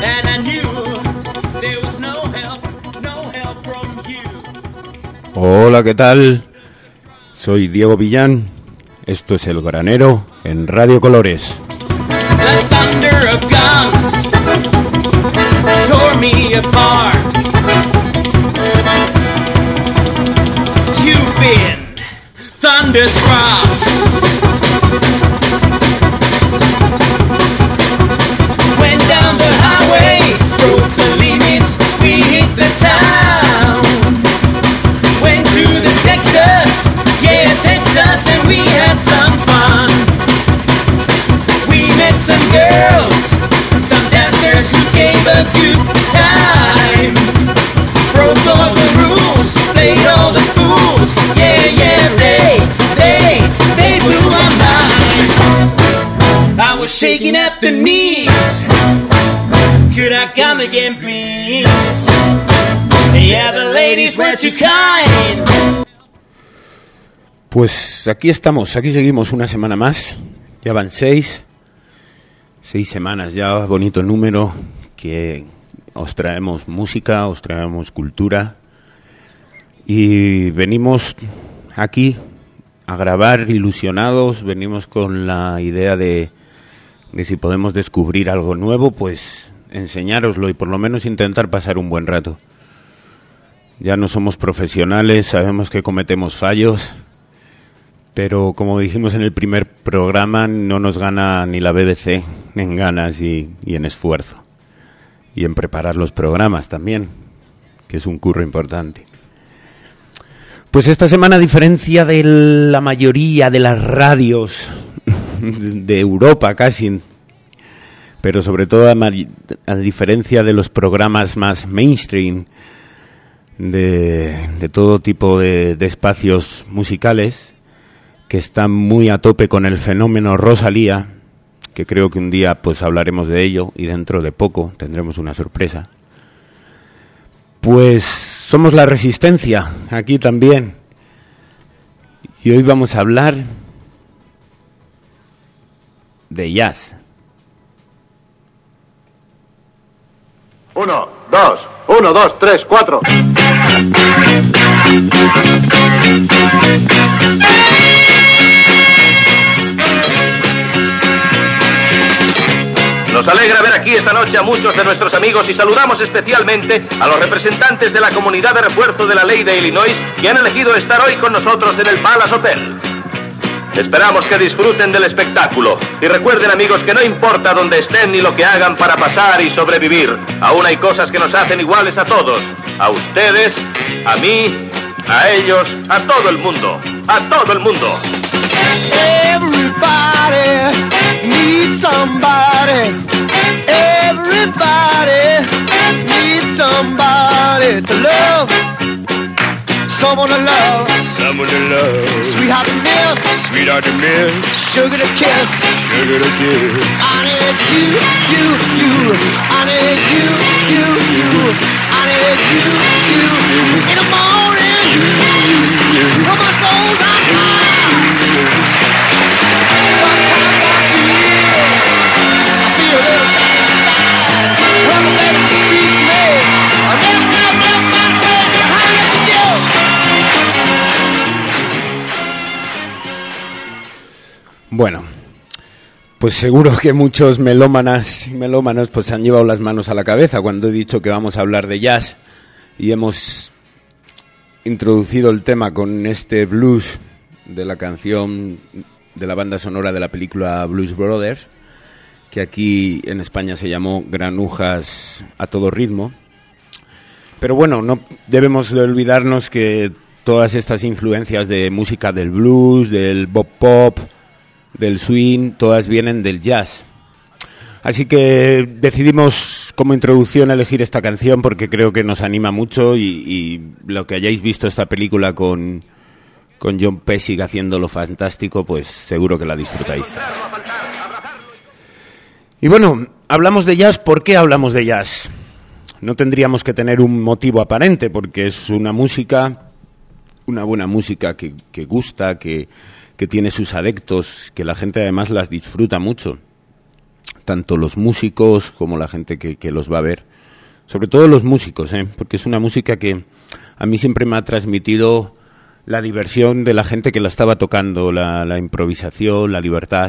and I knew there was no help from you. Hola, ¿qué tal? Soy Diego Villán. Esto es El Granero en Radio Colores. The thunder of guns tore me apart. You've been thunderstruck. Went down the highway, broke the limits, we hit the town. Went to the Texas, yeah, Texas, and we had some fun. We met some girls, some dancers who gave a good time. Broke all the rules, played all the fools, yeah, yeah, they blew my mind. I was shaking at the knees, could I come again, please? Yeah, the ladies were too kind. Pues aquí estamos, aquí seguimos una semana más. Ya van 6 semanas ya, bonito número, que os traemos música, os traemos cultura y venimos aquí a grabar ilusionados, venimos con la idea de si podemos descubrir algo nuevo, pues enseñároslo y por lo menos intentar pasar un buen rato. Ya no somos profesionales, sabemos que cometemos fallos, pero como dijimos en el primer programa, no nos gana ni la BBC en ganas y en esfuerzo. Y en preparar los programas también, que es un curro importante. Pues esta semana, a diferencia de la mayoría de las radios de Europa casi, pero sobre todo a diferencia de los programas más mainstream, de todo tipo de espacios musicales, que están muy a tope con el fenómeno Rosalía, que creo que un día pues hablaremos de ello y dentro de poco tendremos una sorpresa. Pues somos La Resistencia, aquí también. Y hoy vamos a hablar de jazz. 1, 2, 3, 4. Nos alegra ver aquí esta noche a muchos de nuestros amigos y saludamos especialmente a los representantes de la comunidad de refuerzo de la ley de Illinois que han elegido estar hoy con nosotros en el Palace Hotel. Esperamos que disfruten del espectáculo y recuerden, amigos, que no importa dónde estén ni lo que hagan para pasar y sobrevivir, aún hay cosas que nos hacen iguales a todos, a ustedes, a mí, a ellos, a todo el mundo, a todo el mundo. Everybody needs somebody. Everybody needs somebody to love. Someone to love. Someone to love. Sweetheart to miss. Sweetheart to miss. Sugar to kiss. Sugar to kiss. I need you. I need you. I need you. In the morning. When my soul's on fire. Bueno, pues seguro que muchos melómanas y melómanos pues se han llevado las manos a la cabeza cuando he dicho que vamos a hablar de jazz y hemos introducido el tema con este blues de la canción de la banda sonora de la película Blues Brothers, que aquí en España se llamó Granujas a todo ritmo. Pero bueno, no debemos de olvidarnos que todas estas influencias de música del blues, del bop pop, del swing, todas vienen del jazz. Así que decidimos como introducción elegir esta canción porque creo que nos anima mucho y lo que hayáis visto esta película con John Pesci haciéndolo fantástico, pues seguro que la disfrutáis. Y bueno, hablamos de jazz. ¿Por qué hablamos de jazz? No tendríamos que tener un motivo aparente porque es una música, una buena música que gusta, que tiene sus adeptos, que la gente además las disfruta mucho. tanto los músicos como la gente que los va a ver. Sobre todo los músicos, porque es una música que a mí siempre me ha transmitido la diversión de la gente que la estaba tocando, la improvisación, la libertad.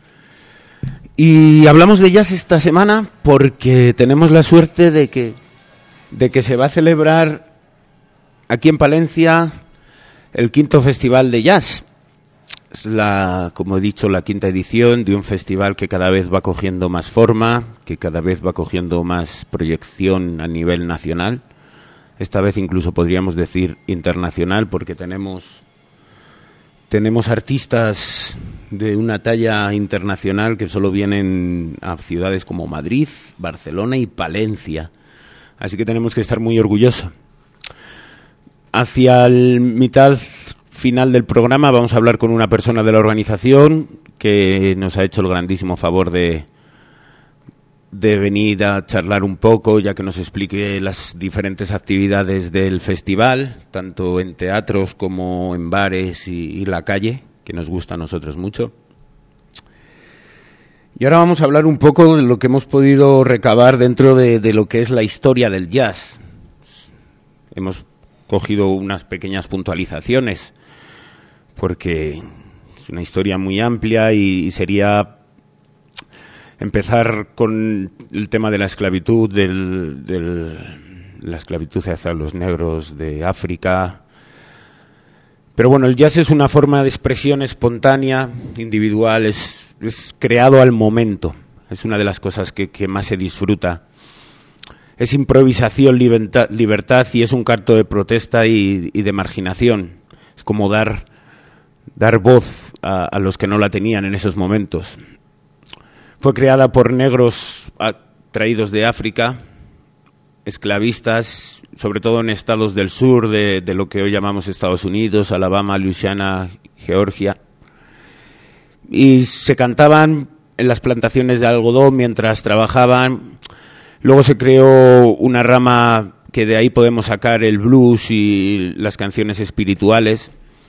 Y hablamos de jazz esta semana porque tenemos la suerte de que se va a celebrar aquí en Palencia el 5º Festival de Jazz. Es como he dicho, la 5ª edición de un festival que cada vez va cogiendo más forma, que cada vez va cogiendo más proyección a nivel nacional. Esta vez incluso podríamos decir internacional, porque tenemos artistas de una talla internacional que solo vienen a ciudades como Madrid, Barcelona y Palencia. Así que tenemos que estar muy orgullosos. Hacia el mitad final del programa vamos a hablar con una persona de la organización que nos ha hecho el grandísimo favor de venir a charlar un poco, ya que nos explique las diferentes actividades del festival, tanto en teatros como en bares y la calle, que nos gusta a nosotros mucho. Y ahora vamos a hablar un poco de lo que hemos podido recabar dentro de lo que es la historia del jazz. Hemos cogido unas pequeñas puntualizaciones, porque es una historia muy amplia y sería empezar con el tema de la esclavitud, la esclavitud hacia los negros de África. Pero bueno, el jazz es una forma de expresión espontánea, individual, es creado al momento. Es una de las cosas que más se disfruta. Es improvisación, libertad, y es un canto de protesta y de marginación. Es como dar voz a los que no la tenían en esos momentos. Fue creada por negros traídos de África, esclavistas, sobre todo en estados del sur de lo que hoy llamamos Estados Unidos, Alabama, Luisiana, Georgia. Y se cantaban en las plantaciones de algodón mientras trabajaban. Luego se creó una rama que de ahí podemos sacar el blues y las canciones espirituales.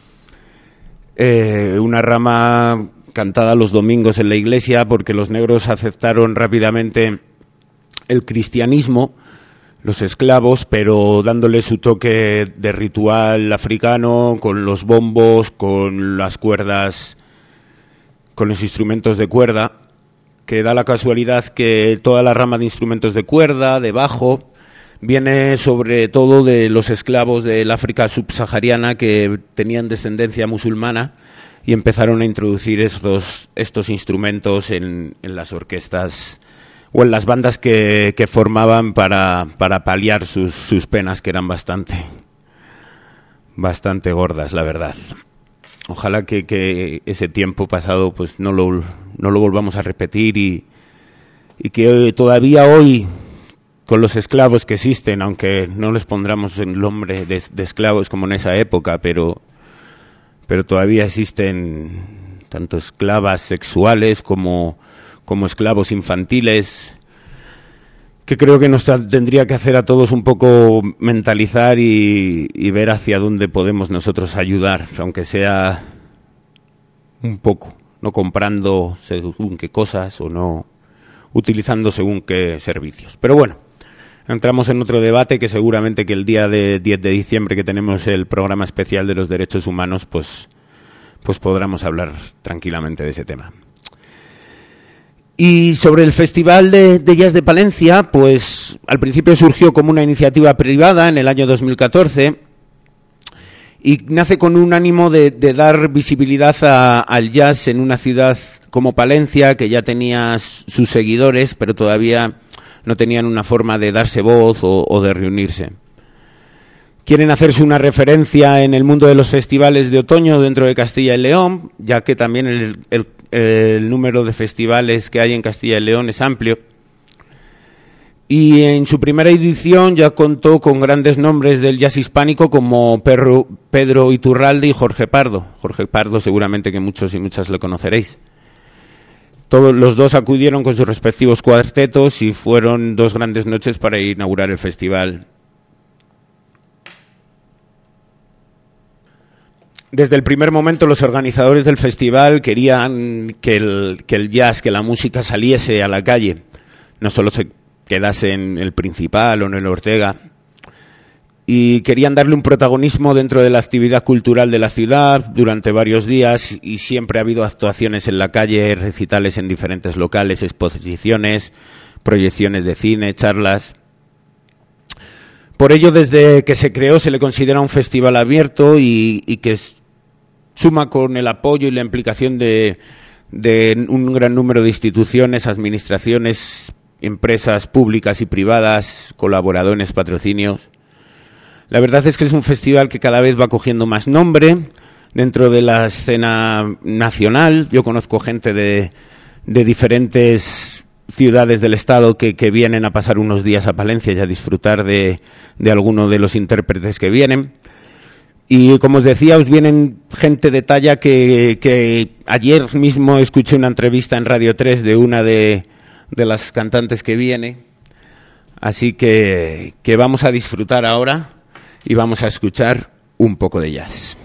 Una rama cantada los domingos en la iglesia, porque los negros aceptaron rápidamente el cristianismo, los esclavos, pero dándole su toque de ritual africano, con los bombos, con las cuerdas, con los instrumentos de cuerda, que da la casualidad que toda la rama de instrumentos de cuerda, de bajo, viene sobre todo de los esclavos del África subsahariana que tenían descendencia musulmana y empezaron a introducir estos instrumentos en las orquestas o en las bandas que formaban para paliar sus penas, que eran bastante gordas, la verdad. Ojalá que ese tiempo pasado pues no lo volvamos a repetir y que todavía hoy, con los esclavos que existen, aunque no les pondremos el nombre de esclavos como en esa época, pero todavía existen tanto esclavas sexuales como esclavos infantiles, que creo que nos tendría que hacer a todos un poco mentalizar y ver hacia dónde podemos nosotros ayudar, aunque sea un poco, no comprando según qué cosas o no utilizando según qué servicios. Pero bueno, entramos en otro debate que seguramente que el día de 10 de diciembre, que tenemos el programa especial de los derechos humanos, pues podremos hablar tranquilamente de ese tema. Y sobre el Festival de Jazz de Palencia, pues al principio surgió como una iniciativa privada en el año 2014 y nace con un ánimo de dar visibilidad al jazz en una ciudad como Palencia, que ya tenía sus seguidores, pero todavía no tenían una forma de darse voz o de reunirse. Quieren hacerse una referencia en el mundo de los festivales de otoño dentro de Castilla y León, ya que también el número de festivales que hay en Castilla y León es amplio. Y en su primera edición ya contó con grandes nombres del jazz hispánico como Pedro Iturralde y Jorge Pardo. Jorge Pardo seguramente que muchos y muchas lo conoceréis. Todos los dos acudieron con sus respectivos cuartetos y fueron 2 grandes noches para inaugurar el festival. Desde el primer momento los organizadores del festival querían que el jazz, que la música saliese a la calle, no solo se quedase en el Principal o en el Ortega, y querían darle un protagonismo dentro de la actividad cultural de la ciudad durante varios días, y siempre ha habido actuaciones en la calle, recitales en diferentes locales, exposiciones, proyecciones de cine, charlas. Por ello, desde que se creó se le considera un festival abierto y que suma con el apoyo y la implicación de un gran número de instituciones, administraciones, empresas públicas y privadas, colaboradores, patrocinios. La verdad es que es un festival que cada vez va cogiendo más nombre dentro de la escena nacional. Yo conozco gente de diferentes ciudades del estado que vienen a pasar unos días a Palencia y a disfrutar de alguno de los intérpretes que vienen. Y como os decía, os vienen gente de talla que ayer mismo escuché una entrevista en Radio 3 de una de las cantantes que viene. Así que vamos a disfrutar ahora y vamos a escuchar un poco de jazz.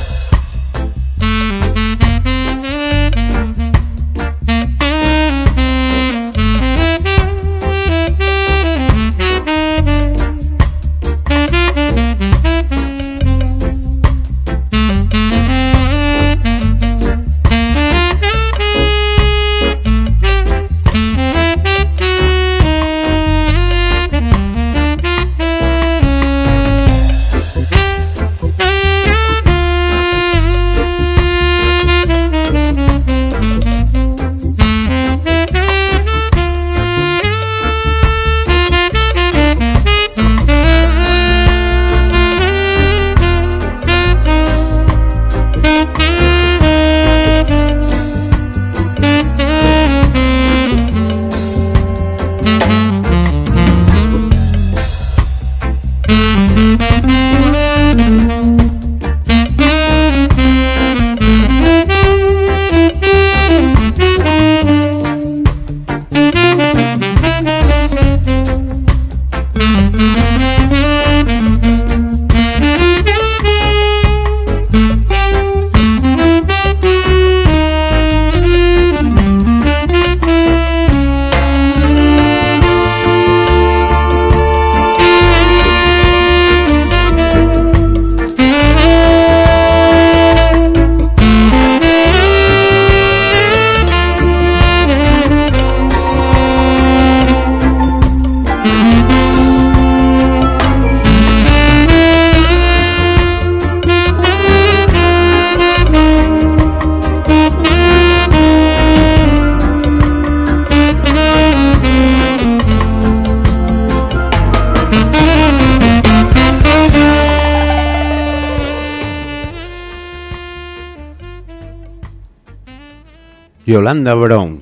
Yolanda Brown,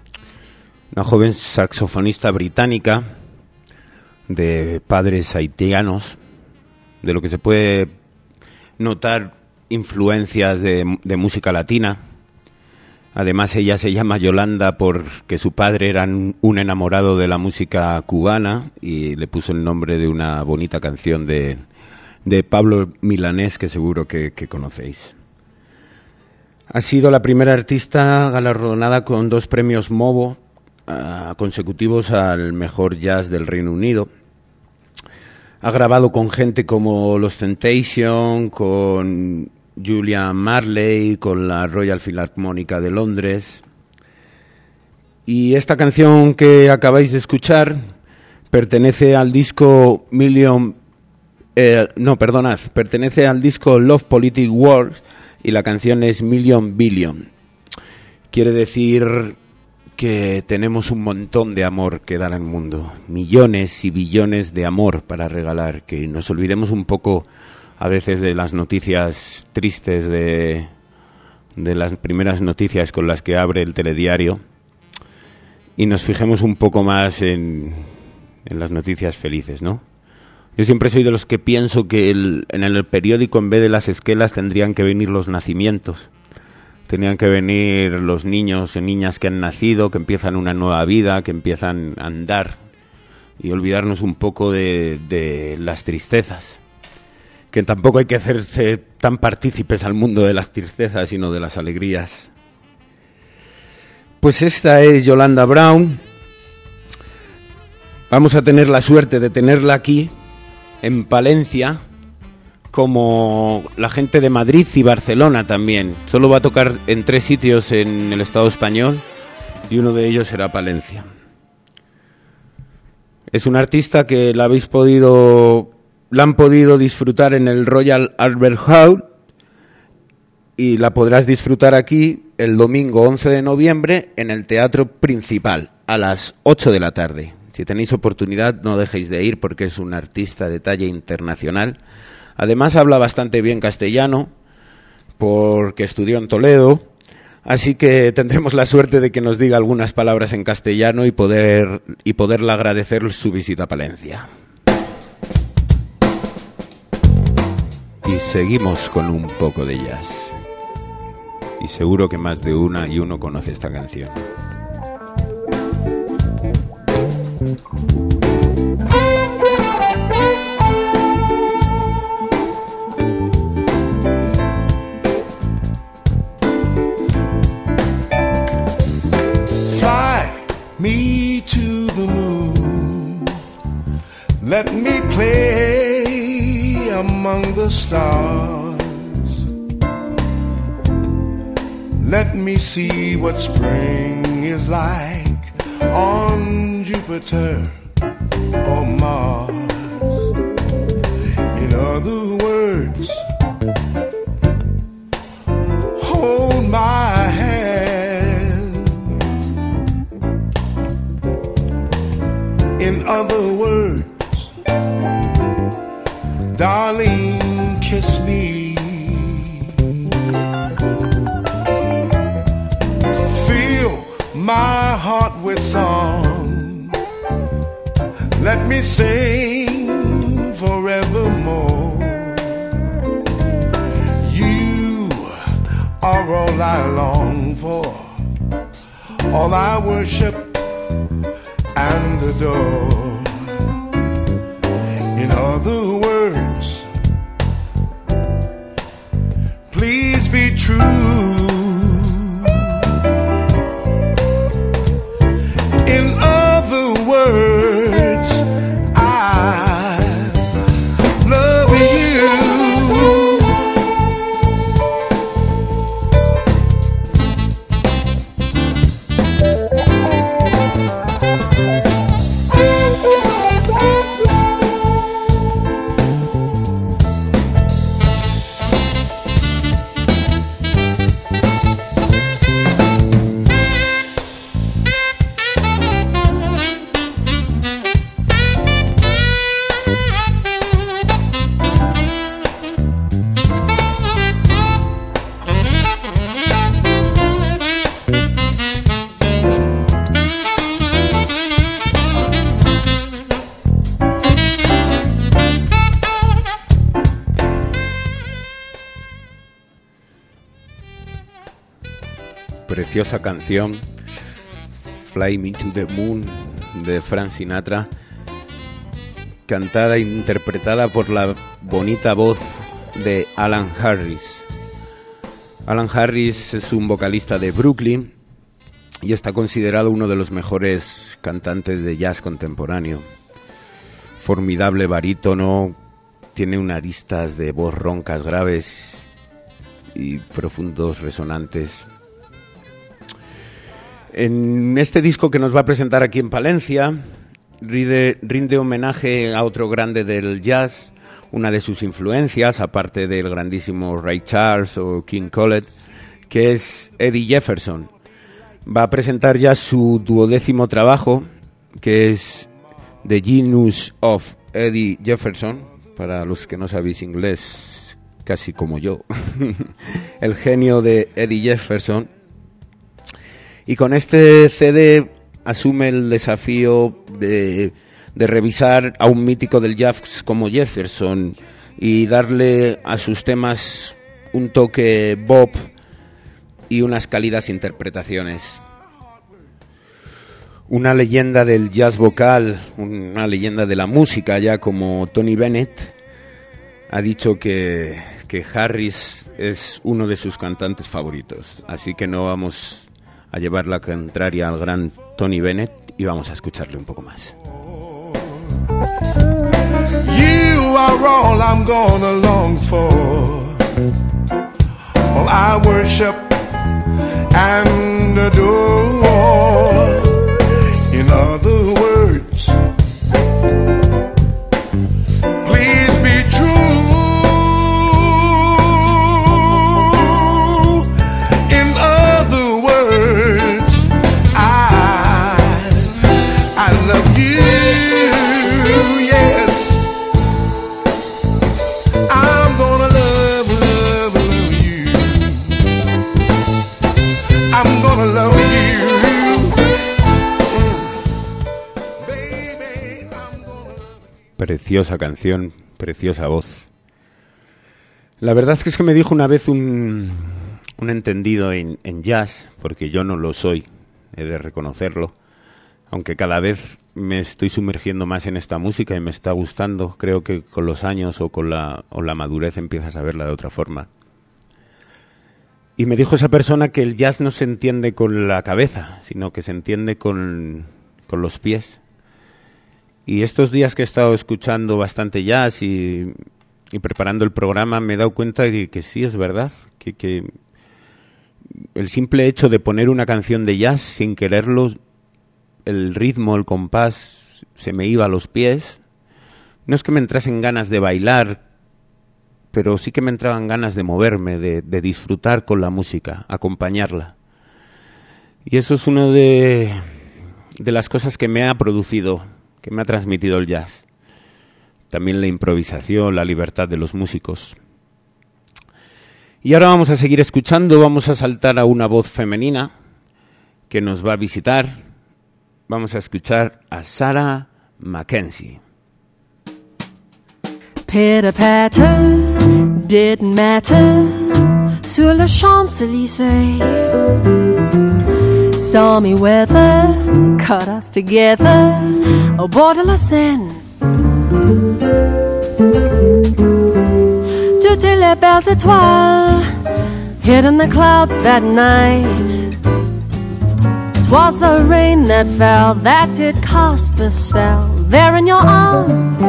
una joven saxofonista británica de padres haitianos, de lo que se puede notar influencias de música latina. Además, ella se llama Yolanda porque su padre era un enamorado de la música cubana y le puso el nombre de una bonita canción de Pablo Milanés, que seguro que conocéis. Ha sido la primera artista galardonada con 2 premios MOVO consecutivos al mejor jazz del Reino Unido. Ha grabado con gente como Los Temptation, con Julian Marley, con la Royal Philharmónica de Londres. Y esta canción que acabáis de escuchar pertenece al disco pertenece al disco Love Politic Wars, y la canción es Million Billion. Quiere decir que tenemos un montón de amor que dar al mundo, millones y billones de amor para regalar, que nos olvidemos un poco a veces de las noticias tristes, de las primeras noticias con las que abre el telediario, y nos fijemos un poco más en las noticias felices, ¿no? Yo siempre soy de los que pienso que en el periódico, en vez de las esquelas, tendrían que venir los nacimientos. Tendrían que venir los niños y niñas que han nacido, que empiezan una nueva vida, que empiezan a andar, y olvidarnos un poco de las tristezas. que tampoco hay que hacerse tan partícipes al mundo de las tristezas, sino de las alegrías. Pues esta es Yolanda Brown. Vamos a tener la suerte de tenerla aquí, en Palencia, como la gente de Madrid y Barcelona también. Solo va a tocar en 3 sitios en el Estado español y uno de ellos será Palencia. Es un artista que la han podido disfrutar en el Royal Albert Hall y la podrás disfrutar aquí el domingo 11 de noviembre en el Teatro Principal a las 8 de la tarde. Si tenéis oportunidad, no dejéis de ir porque es un artista de talla internacional. Además habla bastante bien castellano porque estudió en Toledo, así que tendremos la suerte de que nos diga algunas palabras en castellano y poderle agradecer su visita a Palencia. Y seguimos con un poco de jazz. Y seguro que más de una y uno conoce esta canción. Me to the moon, let me play among the stars, let me see what spring is like on Jupiter or Mars. In other words, hold my hand. In other words, darling, kiss me. Fill my heart with song. Let me sing forevermore. You are all I long for, all I worship and adore. In other words, please be true. In other words, I love you. Preciosa canción, Fly Me to the Moon, de Frank Sinatra, cantada e interpretada por la bonita voz de Alan Harris. Alan Harris es un vocalista de Brooklyn y está considerado uno de los mejores cantantes de jazz contemporáneo. Formidable barítono, tiene unas aristas de voz roncas graves y profundos resonantes. En este disco que nos va a presentar aquí en Palencia, rinde homenaje a otro grande del jazz, una de sus influencias, aparte del grandísimo Ray Charles o King Cole, que es Eddie Jefferson. Va a presentar ya su 12º trabajo, que es The Genius of Eddie Jefferson, para los que no sabéis inglés, casi como yo, el genio de Eddie Jefferson. Y con este CD asume el desafío de revisar a un mítico del jazz como Jefferson y darle a sus temas un toque bop y unas cálidas interpretaciones. Una leyenda del jazz vocal, una leyenda de la música ya como Tony Bennett, ha dicho que Harris es uno de sus cantantes favoritos, así que no vamos a llevar la contraria al gran Tony Bennett y vamos a escucharle un poco más. You are all I'm gonna long for, all I worship and adore. In other words, please be true. In other words, I love you, yes. I'm gonna love you. I'm gonna love you. Baby, I'm gonna love you. Preciosa canción, preciosa voz. La verdad es que me dijo una vez un entendido en jazz, porque yo no lo soy, he de reconocerlo, aunque cada vez me estoy sumergiendo más en esta música y me está gustando. Creo que con los años o con la madurez empiezas a verla de otra forma. Y me dijo esa persona que el jazz no se entiende con la cabeza, sino que se entiende con los pies. Y estos días que he estado escuchando bastante jazz y preparando el programa, me he dado cuenta de que sí es verdad, que el simple hecho de poner una canción de jazz sin quererlo, el ritmo, el compás, se me iba a los pies. No es que me entrasen ganas de bailar, pero sí que me entraban ganas de moverme, de disfrutar con la música, acompañarla. Y eso es una de las cosas que me ha producido, que me ha transmitido el jazz. También la improvisación, la libertad de los músicos. Y ahora vamos a seguir escuchando, vamos a saltar a una voz femenina que nos va a visitar. Vamos a escuchar a Sarah Mackenzie. Pitter-patter, didn't matter, sur le Champs-Élysées. Stormy weather, caught us together, au bord de la Seine. Toutes les belles étoiles, hid in the clouds that night. 'Twas the rain that fell, that did cast the spell, there in your arms.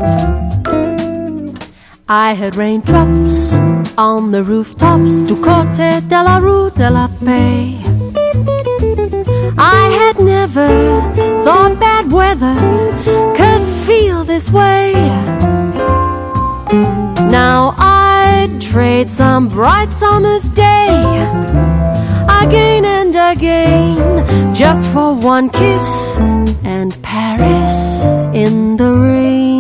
I had raindrops on the rooftops du côté de la rue de la Paix. I had never thought bad weather could feel this way. Now I'd trade some bright summer's day again and again, just for one kiss and Paris in the rain.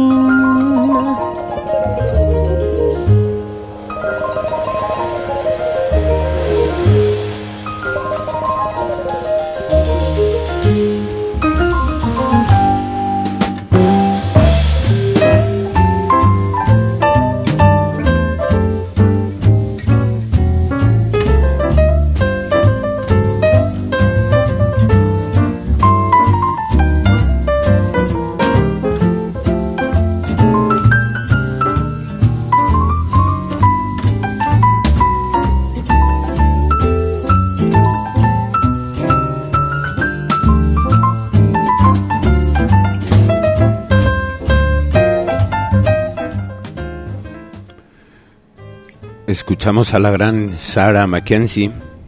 Escuchamos a la gran Sarah Mackenzie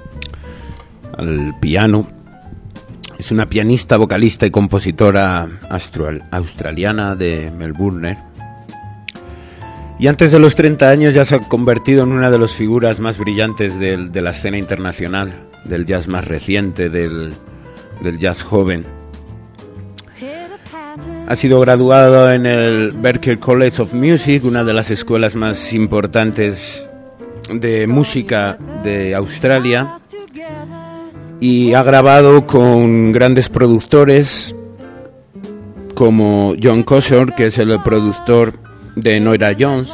al piano. Es una pianista, vocalista y compositora australiana de Melbourne. Y antes de los 30 años ya se ha convertido en una de las figuras más brillantes de la escena internacional, del jazz más reciente, del jazz joven. Ha sido graduado en el Berklee College of Music, una de las escuelas más importantes de música de Australia, y ha grabado con grandes productores como John Cosshore, que es el productor de Norah Jones.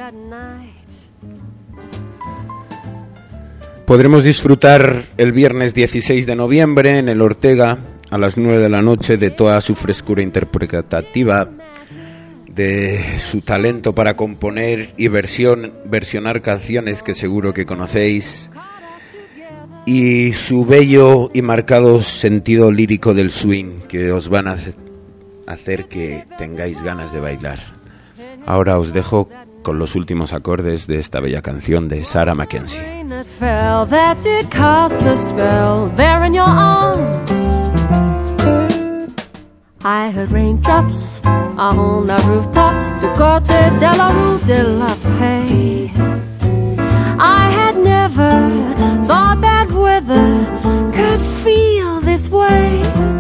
Podremos disfrutar el viernes 16 de noviembre en el Ortega a las 9 de la noche de toda su frescura interpretativa de su talento para componer y versionar canciones que seguro que conocéis, y su bello y marcado sentido lírico del swing que os van a hacer que tengáis ganas de bailar. Ahora os dejo con los últimos acordes de esta bella canción de Sarah Mackenzie. I heard raindrops on the rooftops to Corte de la Rue de la Paix. I had never thought bad weather could feel this way.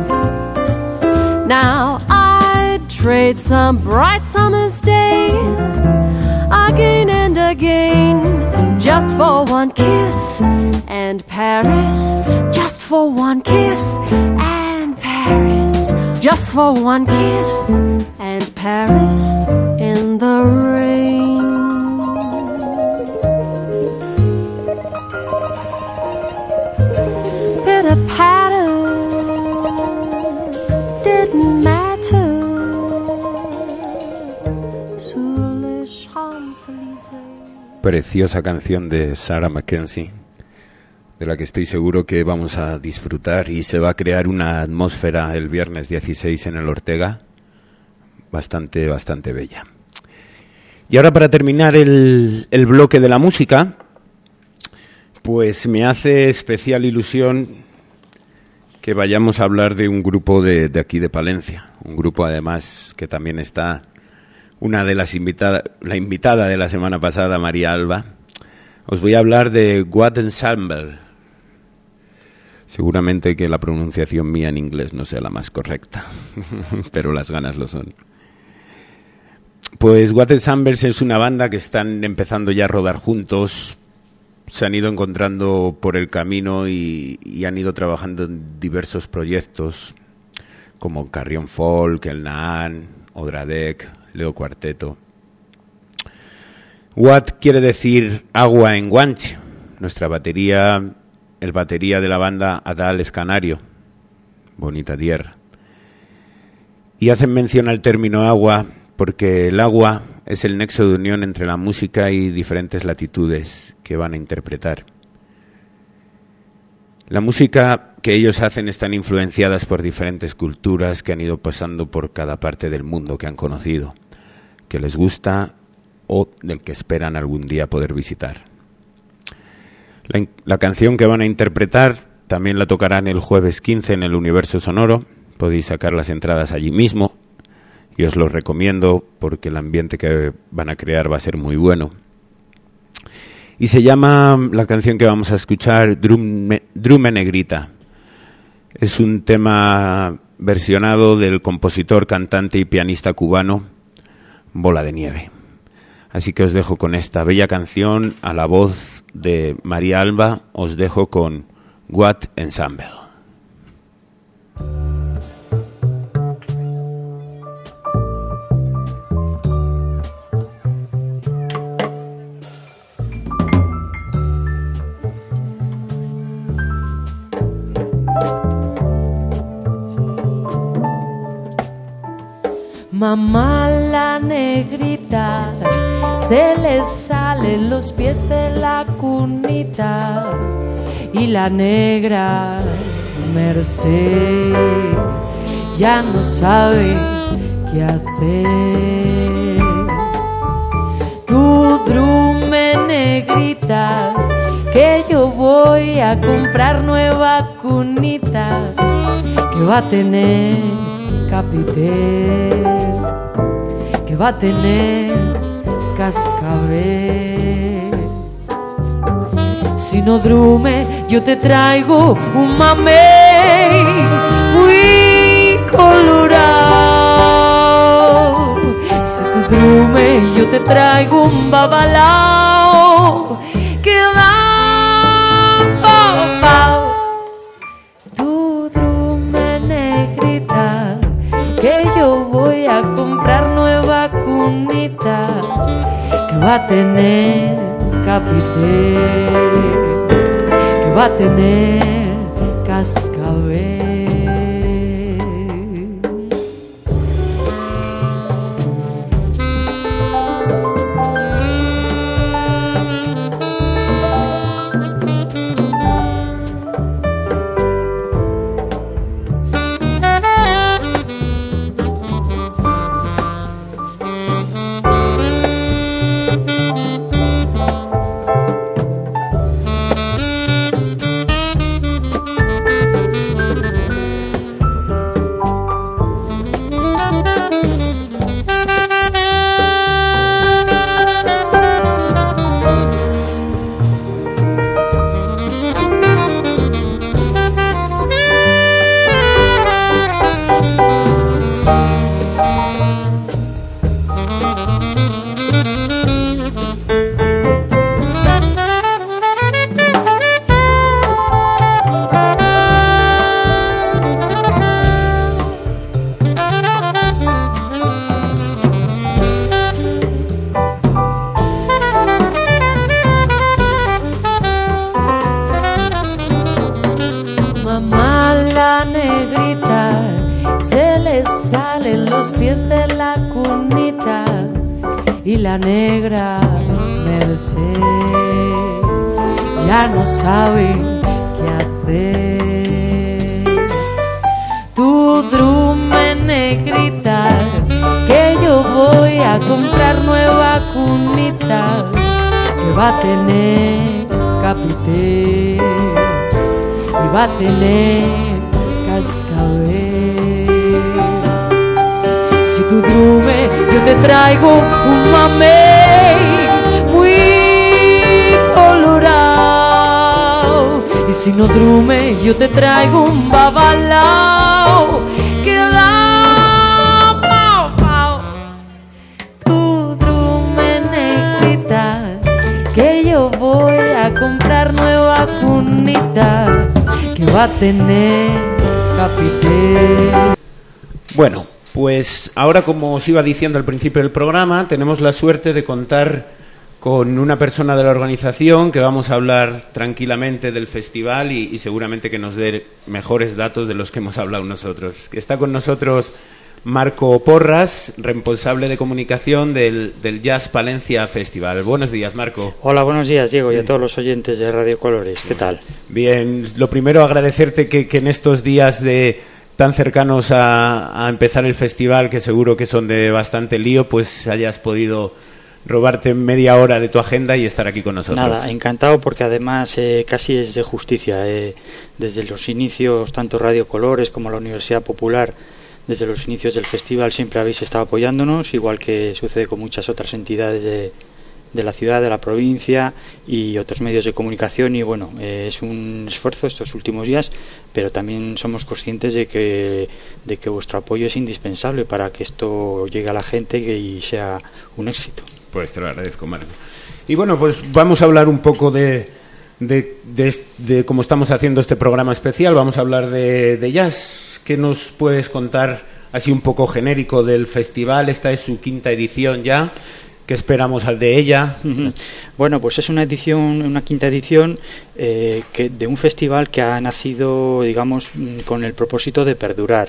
Now I'd trade some bright summer's day again and again just for one kiss and Paris, just for one kiss and Paris. Just for one kiss and Paris in the rain. Pitter patter didn't matter. Sur les Champs-Élysées. Preciosa canción de Sarah Mackenzie, de la que estoy seguro que vamos a disfrutar, y se va a crear una atmósfera el viernes 16 en el Ortega bastante bella. Y ahora, para terminar el bloque de la música, pues me hace especial ilusión que vayamos a hablar de un grupo de aquí de Palencia, un grupo además que también está una de las la invitada de la semana pasada, María Alba. Os voy a hablar de What Ensemble. Seguramente que la pronunciación mía en inglés no sea la más correcta, pero las ganas lo son. Pues What Ensembles es una banda que están empezando ya a rodar juntos. Se han ido encontrando por el camino y han ido trabajando en diversos proyectos como Carrión Folk, El Naan, Odradek, Leo Cuarteto. What quiere decir agua en guanche. Nuestra batería, el batería de la banda, Adal, es canario. Bonita tierra. Y hacen mención al término agua porque el agua es el nexo de unión entre la música y diferentes latitudes que van a interpretar. La música que ellos hacen están influenciadas por diferentes culturas que han ido pasando por cada parte del mundo que han conocido, que les gusta o del que esperan algún día poder visitar. La canción que van a interpretar también la tocarán el jueves 15 en el Universo Sonoro. Podéis sacar las entradas allí mismo y os lo recomiendo porque el ambiente que van a crear va a ser muy bueno. Y se llama, la canción que vamos a escuchar, Drume Negrita. Es un tema versionado del compositor, cantante y pianista cubano Bola de Nieve. Así que os dejo con esta bella canción a la voz de María Alba. Os dejo con What Ensemble. Mamá la negrita, se le salen los pies de la cunita y la negra Merced ya no sabe qué hacer. Tú drume negrita, que yo voy a comprar nueva cunita que va a tener capitel, que va a tener cascabel. Si no drume, yo te traigo un mamey muy colorado. Si tú drume, yo te traigo un babalao que va pa. Tú drume negrita, que yo voy a comprar nueva cunita que va a tener capitel, que va a tener cascabel. Mamá la negrita, se le salen los pies de la cunita y la negra Merced ya no sabe qué hacer. Tú drume negrita, que yo voy a comprar nueva cunita que va a tener capité y va a tener cascabel. Si tú drume, yo te traigo un mamey muy colorado. Y si no drume, yo te traigo un babalao que da pao, pao. Tú drume negrita, que yo voy a comprar nueva cunita que va a tener capité. Bueno, pues ahora, como os iba diciendo al principio del programa, tenemos la suerte de contar con una persona de la organización que vamos a hablar tranquilamente del festival y seguramente que nos dé mejores datos de los que hemos hablado nosotros. Está con nosotros Marco Porras, responsable de comunicación del Jazz Palencia Festival. Buenos días, Marco. Hola, buenos días, Diego, y a todos los oyentes de Radio Colores. ¿Qué tal? Bien, lo primero agradecerte que en estos días tan cercanos a empezar el festival, que seguro que son de bastante lío, pues hayas podido robarte media hora de tu agenda y estar aquí con nosotros. Nada, encantado, porque además casi es de justicia. Desde los inicios, tanto Radio Colores como la Universidad Popular, desde los inicios del festival siempre habéis estado apoyándonos, igual que sucede con muchas otras entidades de la ciudad, de la provincia y otros medios de comunicación. Y bueno, es un esfuerzo estos últimos días, pero también somos conscientes de que vuestro apoyo es indispensable para que esto llegue a la gente y sea un éxito. Pues te lo agradezco, Marco. Y bueno, pues vamos a hablar un poco de cómo estamos haciendo este programa especial. Vamos a hablar de jazz. ¿Qué nos puedes contar así un poco genérico del festival? Esta es su 5ª edición ya. ¿Qué esperamos de ella? Bueno, pues es una 5ª edición de un festival que ha nacido, digamos, con el propósito de perdurar.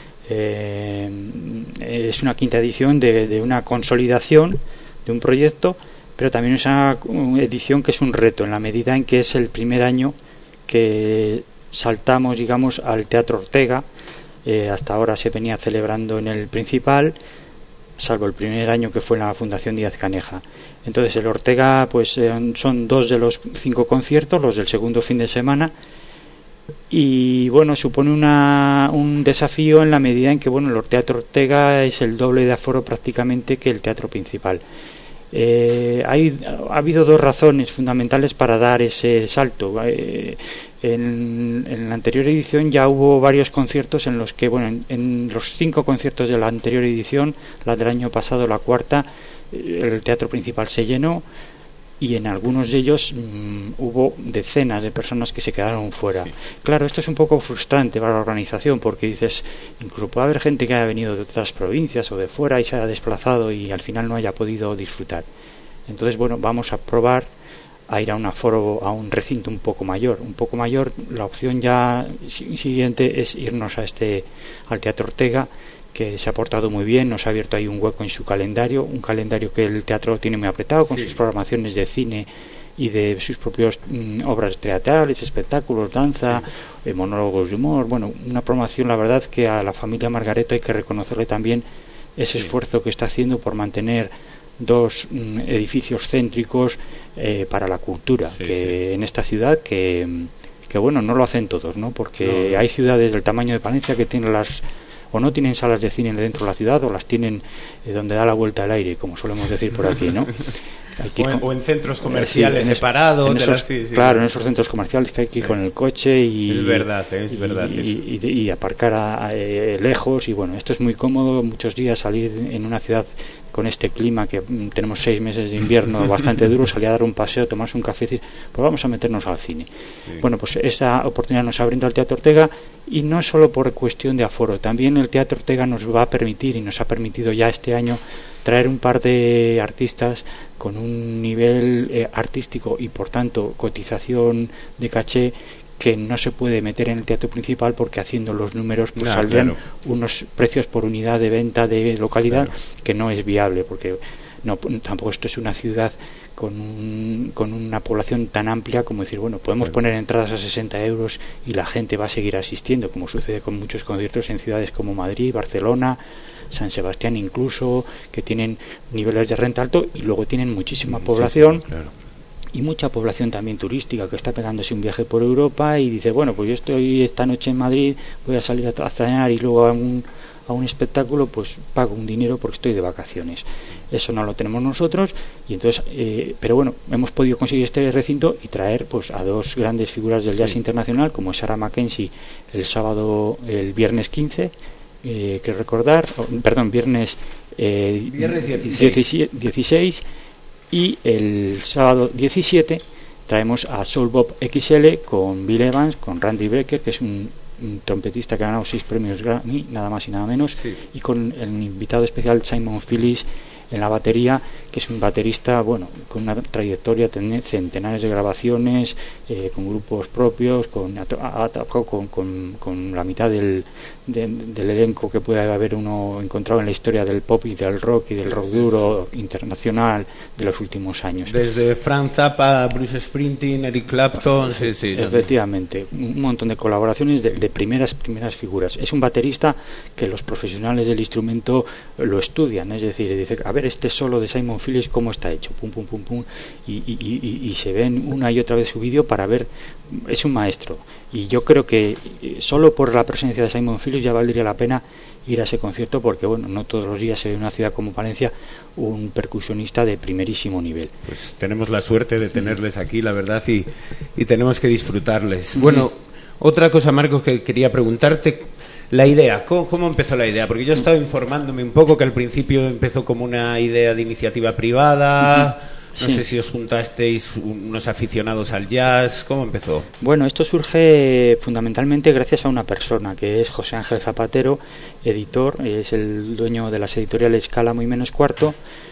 Es una 5ª edición de una consolidación de un proyecto, pero también es una edición que es un reto, en la medida en que es el primer año que saltamos, digamos, al Teatro Ortega. Hasta ahora se venía celebrando en el principal, salvo el primer año que fue en la Fundación Díaz Caneja. Entonces el Ortega, pues son 2 de los 5 conciertos, los del segundo fin de semana, y bueno, supone un desafío en la medida en que el Teatro Ortega es el doble de aforo prácticamente que el teatro principal. Ha habido 2 razones fundamentales para dar ese salto. En la anterior edición ya hubo varios conciertos en los que, en los 5 conciertos de la anterior edición, la del año pasado, la 4ª, el teatro principal se llenó, y en algunos de ellos hubo decenas de personas que se quedaron fuera. Sí. Claro, esto es un poco frustrante para la organización, porque dices, incluso puede haber gente que haya venido de otras provincias o de fuera y se haya desplazado y al final no haya podido disfrutar. Entonces, vamos a probar a ir a un aforo, a un recinto un poco mayor. La opción ya siguiente es irnos al Teatro Ortega, que se ha portado muy bien, nos ha abierto ahí un hueco en su calendario, un calendario que el teatro tiene muy apretado, con sus programaciones de cine y de sus propias obras teatrales, espectáculos, danza, monólogos de humor. Una programación, la verdad, que a la familia Margareto hay que reconocerle también ese esfuerzo que está haciendo por mantener 2 edificios céntricos para la cultura, en esta ciudad que no lo hacen todos, ¿no? Porque hay ciudades del tamaño de Palencia que tienen o no tienen salas de cine dentro de la ciudad, o las tienen donde da la vuelta al aire, como solemos decir por aquí, ¿no? O en centros comerciales separados. Claro, en esos centros comerciales que hay que ir con el coche y... Es verdad. Y aparcar lejos, y bueno, esto es muy cómodo muchos días salir en una ciudad con este clima que tenemos 6 meses de invierno bastante duro, salir a dar un paseo, tomarse un café y decir, pues vamos a meternos al cine. Bueno, pues esa oportunidad nos ha brindado el Teatro Ortega, y no solo por cuestión de aforo, también el Teatro Ortega nos va a permitir, y nos ha permitido ya este año, traer un par de artistas con un nivel artístico y por tanto cotización de caché que no se puede meter en el teatro principal, porque haciendo los números pues saldrían unos precios por unidad de venta de localidad que no es viable, porque tampoco esto es una ciudad con una población tan amplia como decir, bueno, podemos poner entradas a 60 euros y la gente va a seguir asistiendo, como sucede con muchos conciertos en ciudades como Madrid, Barcelona, San Sebastián incluso, que tienen niveles de renta alto y luego tienen muchísima población. Y mucha población también turística que está pegándose un viaje por Europa y dice, bueno, pues yo estoy esta noche en Madrid, voy a salir a cenar y luego a un espectáculo, pues pago un dinero porque estoy de vacaciones. Eso no lo tenemos nosotros, y entonces pero bueno, hemos podido conseguir este recinto y traer pues a 2 grandes figuras del jazz internacional, como Sarah Mackenzie el viernes 15, quiero recordar, viernes 16, y el sábado 17 traemos a Soul Bob XL con Bill Evans, con Randy Brecker, que es un trompetista que ha ganado 6 premios Grammy, nada más y nada menos, y con el invitado especial Simon Phillips en la batería, que es un baterista, bueno, con una trayectoria, centenares de grabaciones, con grupos propios, ha tocado con la mitad del elenco que puede haber uno encontrado en la historia del pop y del rock duro internacional de los últimos años. Desde Frank Zappa, Bruce Springsteen, Eric Clapton, efectivamente, un montón de colaboraciones de primeras figuras. Es un baterista que los profesionales del instrumento lo estudian, es decir, dice, a ver, este solo de Simon Phillips cómo está hecho, pum pum pum pum, y se ven una y otra vez su vídeo para ver. Es un maestro, y yo creo que solo por la presencia de Simon Phillips ya valdría la pena ir a ese concierto, porque bueno, no todos los días se ve en una ciudad como Valencia un percusionista de primerísimo nivel. Pues tenemos la suerte de tenerles aquí, la verdad, y tenemos que disfrutarles. Bueno, otra cosa, Marcos, que quería preguntarte, la idea, ¿cómo empezó la idea? Porque yo he estado informándome un poco, que al principio empezó como una idea de iniciativa privada. No sé si os juntasteis unos aficionados al jazz. ¿Cómo empezó? Bueno, esto surge fundamentalmente gracias a una persona, que es José Ángel Zapatero, editor, es el dueño de las editoriales Cálamo y Menos Cuarto,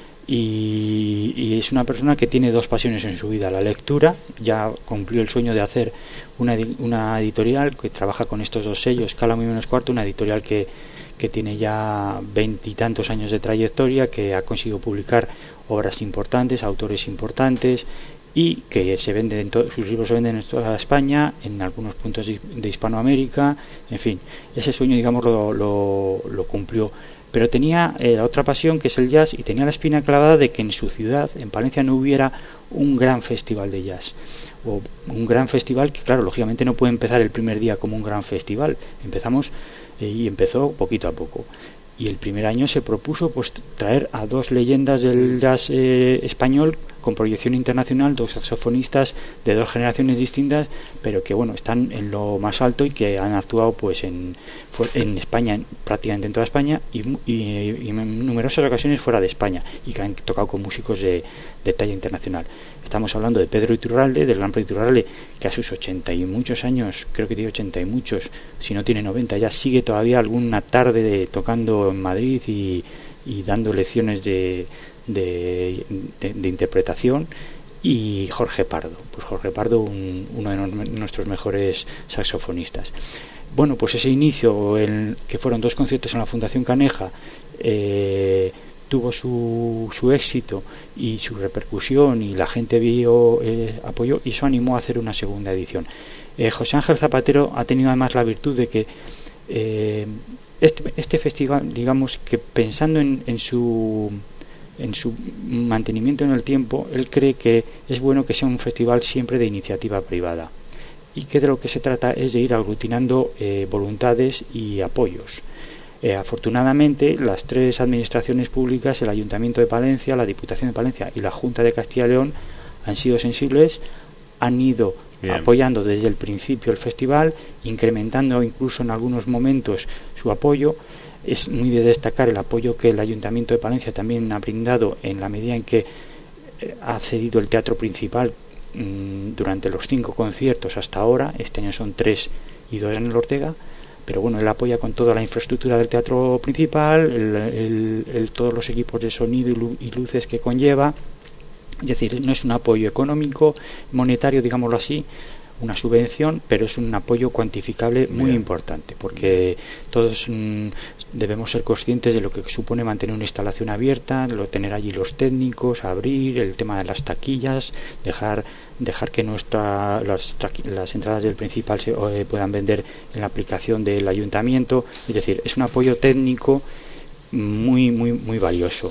y es una persona que tiene 2 pasiones en su vida: la lectura. Ya cumplió el sueño de hacer una editorial que trabaja con estos 2 sellos, Cálamo y Menos Cuarto, una editorial que tiene ya 20 y tantos años de trayectoria, que ha conseguido publicar obras importantes, autores importantes, y que sus libros se venden en toda España, en algunos puntos de Hispanoamérica. En fin, ese sueño, digamos, lo cumplió. Pero tenía la otra pasión, que es el jazz, y tenía la espina clavada de que en su ciudad, en Palencia, no hubiera un gran festival de jazz, o un gran festival que, claro, lógicamente no puede empezar el primer día como un gran festival. Empezó poquito a poco. Y el primer año se propuso pues traer a 2 leyendas del jazz español con proyección internacional, 2 saxofonistas de 2 generaciones distintas, pero que bueno, están en lo más alto y que han actuado pues en España, prácticamente en toda España, y en numerosas ocasiones fuera de España, y que han tocado con músicos de talla internacional. Estamos hablando de Pedro Iturralde, del gran Pedro Iturralde, que a sus 80 y muchos años, creo que tiene 80 y muchos, si no tiene 90, ya sigue todavía alguna tarde tocando en Madrid y dando lecciones de interpretación. Y Jorge Pardo, uno de nuestros mejores saxofonistas. Bueno, pues ese inicio, que fueron 2 conciertos en la Fundación Caneja, tuvo su éxito y su repercusión, y la gente apoyó, y eso animó a hacer una segunda edición. José Ángel Zapatero ha tenido además la virtud de que este festival, digamos que pensando en su mantenimiento en el tiempo, él cree que es bueno que sea un festival siempre de iniciativa privada, y que de lo que se trata es de ir aglutinando voluntades y apoyos. Afortunadamente, las tres administraciones públicas, el Ayuntamiento de Palencia, la Diputación de Palencia y la Junta de Castilla y León, han sido sensibles, han ido apoyando desde el principio el festival, incrementando incluso en algunos momentos su apoyo. Es muy de destacar el apoyo que el Ayuntamiento de Palencia también ha brindado en la medida en que ha cedido el teatro principal durante los 5 conciertos hasta ahora. Este año son 3 y 2 en el Ortega, pero bueno, él apoya con toda la infraestructura del teatro principal, todos los equipos de sonido y luces que conlleva. Es decir, no es un apoyo económico, monetario, digámoslo así, una subvención, pero es un apoyo cuantificable muy importante, porque todos debemos ser conscientes de lo que supone mantener una instalación abierta, tener allí los técnicos, abrir, el tema de las taquillas, dejar que las entradas del principal se puedan vender en la aplicación del ayuntamiento. Es decir, es un apoyo técnico muy, muy, muy valioso.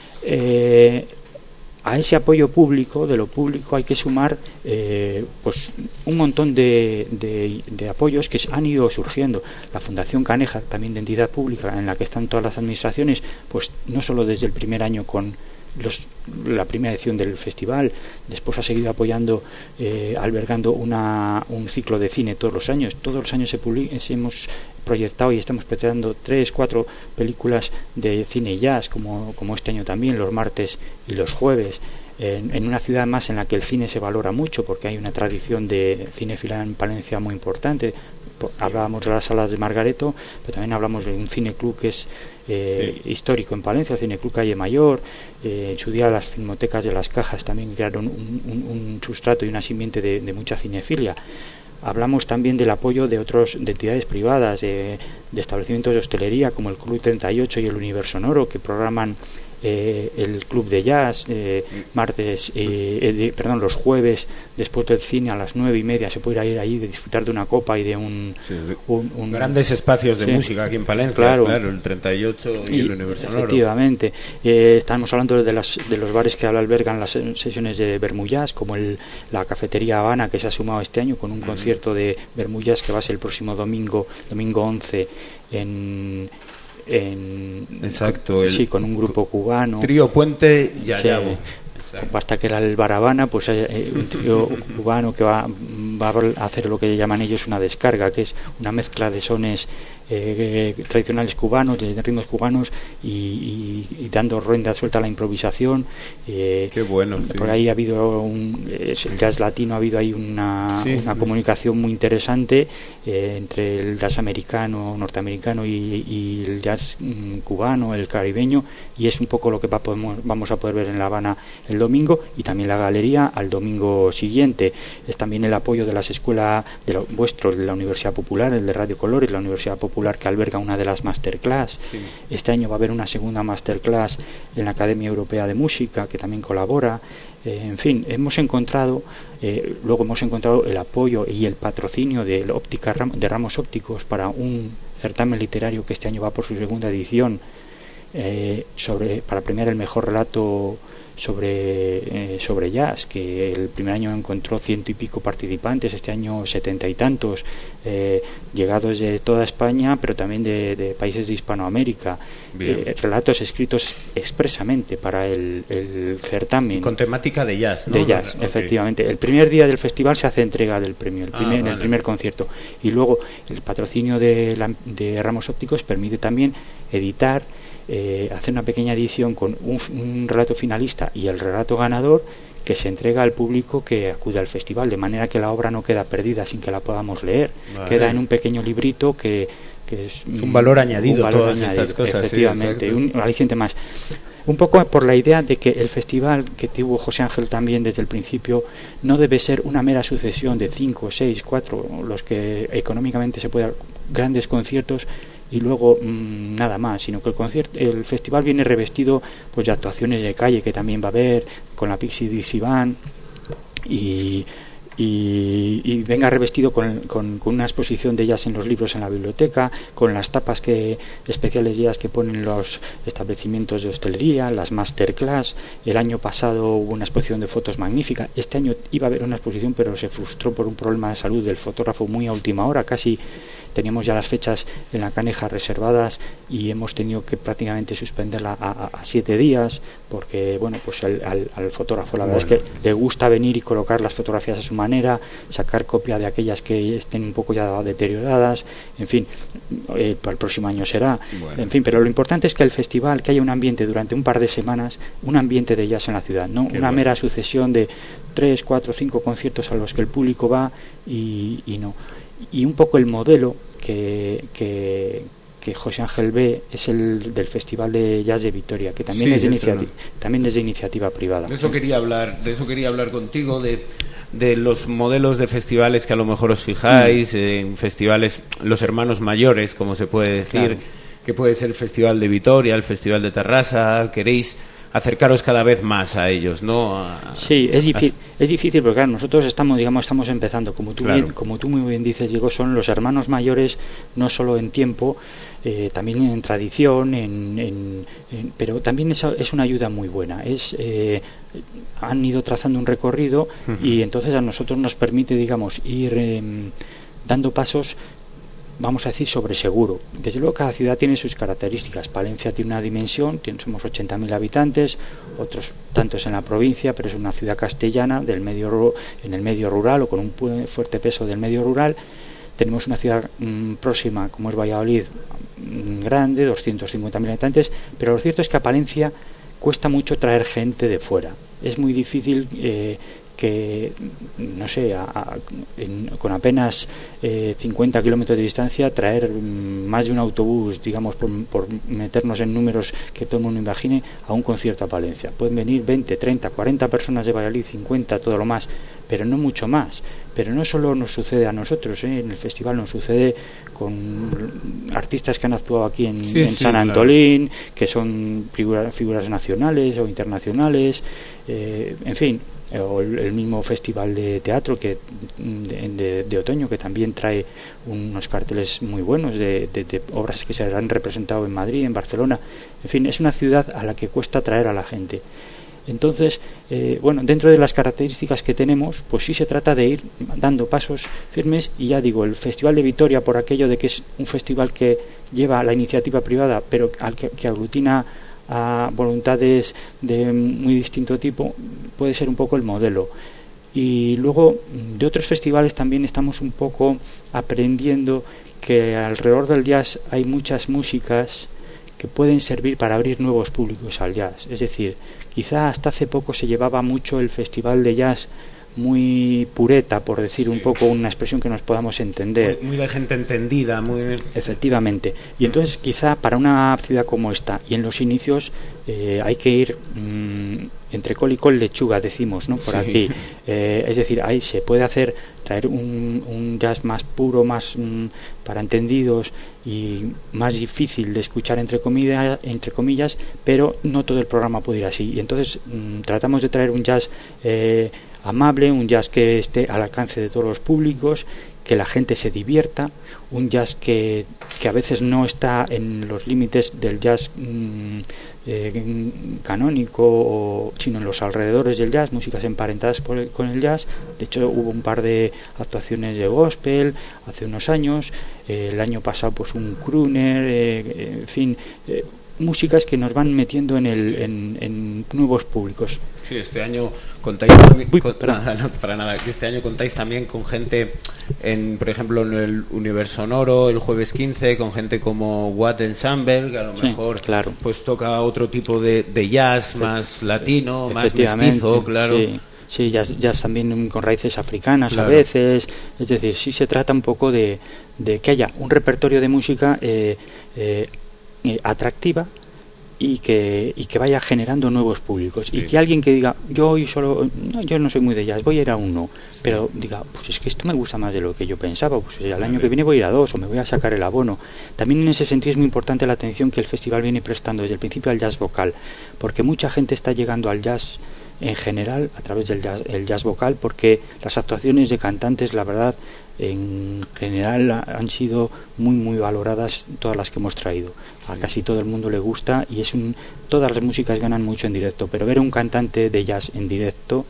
A ese apoyo público, de lo público, hay que sumar pues un montón de apoyos que han ido surgiendo. La Fundación Caneja, también de entidad pública, en la que están todas las administraciones, pues no solo desde el primer año con la primera edición del festival, después ha seguido apoyando, albergando un ciclo de cine todos los años. Todos los años hemos proyectado y estamos proyectando 3-4 películas de cine y jazz, como este año también, los martes y los jueves, en una ciudad más en la que el cine se valora mucho, porque hay una tradición de cinéfila en Palencia muy importante. Hablábamos de las salas de Margareto, pero también hablamos de un cineclub que es histórico en Palencia, el Cineclub Calle Mayor. En su día las filmotecas de las Cajas también crearon un sustrato y una simiente de mucha cinefilia. Hablamos también del apoyo de entidades privadas, de establecimientos de hostelería como el Club 38 y el Universo Sonoro, que programan el club de jazz los jueves después del cine a las 9:30 se puede ir ahí de disfrutar de una copa y de un grandes espacios de música aquí en Palencia, claro, el 38 y el Universo Sonoro. Efectivamente, estamos hablando de los bares que albergan las sesiones de Bermujazz, como la cafetería Habana, que se ha sumado este año con un concierto de Bermujazz que va a ser el próximo domingo 11 exacto, con un grupo cubano, Trío Puente Yayabo. Basta que era el Bar Habana, pues un trío cubano que va a hacer lo que llaman ellos una descarga, que es una mezcla de sones tradicionales cubanos, de ritmos cubanos y dando rienda suelta a la improvisación. Qué bueno. Por ahí ha habido el jazz latino, ha habido ahí una comunicación muy interesante entre el jazz norteamericano y el jazz cubano, el caribeño, y es un poco lo que vamos a poder ver en La Habana el domingo, y también la galería al domingo siguiente. Es también el apoyo de las escuelas de la Universidad Popular, el de Radio Colores, la Universidad Popular, que alberga una de las masterclass. Este año va a haber una segunda masterclass en la Academia Europea de Música, que también colabora. En fin, hemos encontrado el apoyo y el patrocinio de Ramos Ópticos para un certamen literario que este año va por su segunda edición, para premiar el mejor relato sobre jazz, que el primer año encontró 100 y pico participantes, este año 70 y tantos, llegados de toda España, pero también de países de Hispanoamérica. Relatos escritos expresamente para el certamen. Con temática de jazz, ¿no? De jazz, efectivamente. El primer día del festival se hace entrega del premio, en el primer concierto. Y luego el patrocinio de Ramos Ópticos permite también editar, hacer una pequeña edición con un relato finalista y el relato ganador, que se entrega al público que acude al festival, de manera que la obra no queda perdida sin que la podamos leer. Queda en un pequeño librito que es un valor añadido, todas estas cosas. Efectivamente, un aliciente más. Un poco por la idea de que el festival que tuvo José Ángel también desde el principio no debe ser una mera sucesión de 5, 6, 4, los que económicamente se puedan, grandes conciertos y luego nada más, sino que el festival viene revestido pues de actuaciones de calle, que también va a haber con la Pixie Dixie Band, y venga revestido con una exposición de jazz en los libros en la biblioteca, con las tapas especiales jazz que ponen los establecimientos de hostelería, las masterclass. El año pasado hubo una exposición de fotos magnífica. Este año iba a haber una exposición, pero se frustró por un problema de salud del fotógrafo muy a última hora, casi teníamos ya las fechas en la Caneja reservadas y hemos tenido que prácticamente suspenderla a 7 días, porque bueno, pues al fotógrafo la verdad es que le gusta venir y colocar las fotografías a su manera, sacar copia de aquellas que estén un poco ya deterioradas, en fin, para el próximo año será, en fin, pero lo importante es que el festival, que haya un ambiente durante un par de semanas, un ambiente de jazz en la ciudad, no una mera sucesión de 3, 4, 5 conciertos a los que el público va y no. Y un poco el modelo que José Ángel ve es el del Festival de Jazz de Vitoria, que también es de iniciativa privada. De eso quería hablar contigo, de los modelos de festivales que a lo mejor os fijáis, en festivales, los hermanos mayores, como se puede decir, claro, que puede ser el Festival de Vitoria, el Festival de Tarrasa. Queréis acercaros cada vez más a ellos, ¿no? Sí, es difícil porque claro, nosotros estamos empezando, como tú muy bien dices, Diego, son los hermanos mayores, no solo en tiempo, también en tradición, pero también es una ayuda muy buena. Han ido trazando un recorrido y entonces a nosotros nos permite, digamos, ir dando pasos, vamos a decir, sobre seguro. Desde luego cada ciudad tiene sus características. Palencia tiene una dimensión, somos 80.000 habitantes, otros tantos en la provincia, pero es una ciudad castellana en el medio rural, o con un fuerte peso del medio rural. Tenemos una ciudad próxima, como es Valladolid, grande, 250.000 habitantes, pero lo cierto es que a Palencia cuesta mucho traer gente de fuera. Es muy difícil que, no sé, con apenas 50 kilómetros de distancia, traer más de un autobús, digamos, por meternos en números que todo el mundo imagine, a un concierto a Palencia. Pueden venir 20, 30, 40 personas de Valladolid, 50, todo lo más, pero no mucho más. Pero no solo nos sucede a nosotros, en el festival nos sucede con artistas que han actuado aquí en San Antolín, claro, que son figuras nacionales o internacionales, en fin, o el mismo festival de teatro de otoño, que también trae unos carteles muy buenos de obras que se han representado en Madrid, en Barcelona. En fin, es una ciudad a la que cuesta traer a la gente. Entonces, dentro de las características que tenemos, pues sí se trata de ir dando pasos firmes. Y ya digo, el Festival de Vitoria, por aquello de que es un festival que lleva la iniciativa privada, pero que aglutina a voluntades de muy distinto tipo, puede ser un poco el modelo. Y luego de otros festivales también estamos un poco aprendiendo que alrededor del jazz hay muchas músicas que pueden servir para abrir nuevos públicos al jazz. Es decir, quizá hasta hace poco se llevaba mucho el festival de jazz muy pureta, por decir un poco una expresión que nos podamos entender. Muy de gente entendida, muy... Efectivamente. Y entonces quizá para una ciudad como esta, y en los inicios, hay que ir entre col y col lechuga, decimos, ¿no? Por aquí. Es decir, ahí se puede traer un jazz más puro, más para entendidos y más difícil de escuchar entre comillas, pero no todo el programa puede ir así. Y entonces tratamos de traer un jazz amable, un jazz que esté al alcance de todos los públicos, que la gente se divierta, un jazz que a veces no está en los límites del jazz canónico, sino en los alrededores del jazz, músicas emparentadas con el jazz. De hecho, hubo un par de actuaciones de gospel hace unos años, el año pasado pues un crooner, en fin, músicas que nos van metiendo en nuevos públicos. Sí, este año contáis también, este año contáis también con gente, por ejemplo, en el Universo Sonoro el jueves 15, con gente como Watt Ensemble, que a lo mejor claro, pues toca otro tipo de jazz más latino, más mestizo, claro. Sí, jazz también con raíces africanas, claro, a veces. Es decir, sí se trata un poco de que haya un repertorio de música atractiva y que vaya generando nuevos públicos. Sí. Y que alguien que diga, yo no soy muy de jazz, voy a ir a uno, pero diga, pues es que esto me gusta más de lo que yo pensaba, pues el año que viene voy a ir a 2 o me voy a sacar el abono. También en ese sentido es muy importante la atención que el festival viene prestando desde el principio al jazz vocal, porque mucha gente está llegando al jazz en general a través del jazz vocal, porque las actuaciones de cantantes, la verdad, en general han sido muy muy valoradas, todas las que hemos traído. A casi todo el mundo le gusta, y todas las músicas ganan mucho en directo, pero ver a un cantante de jazz en directo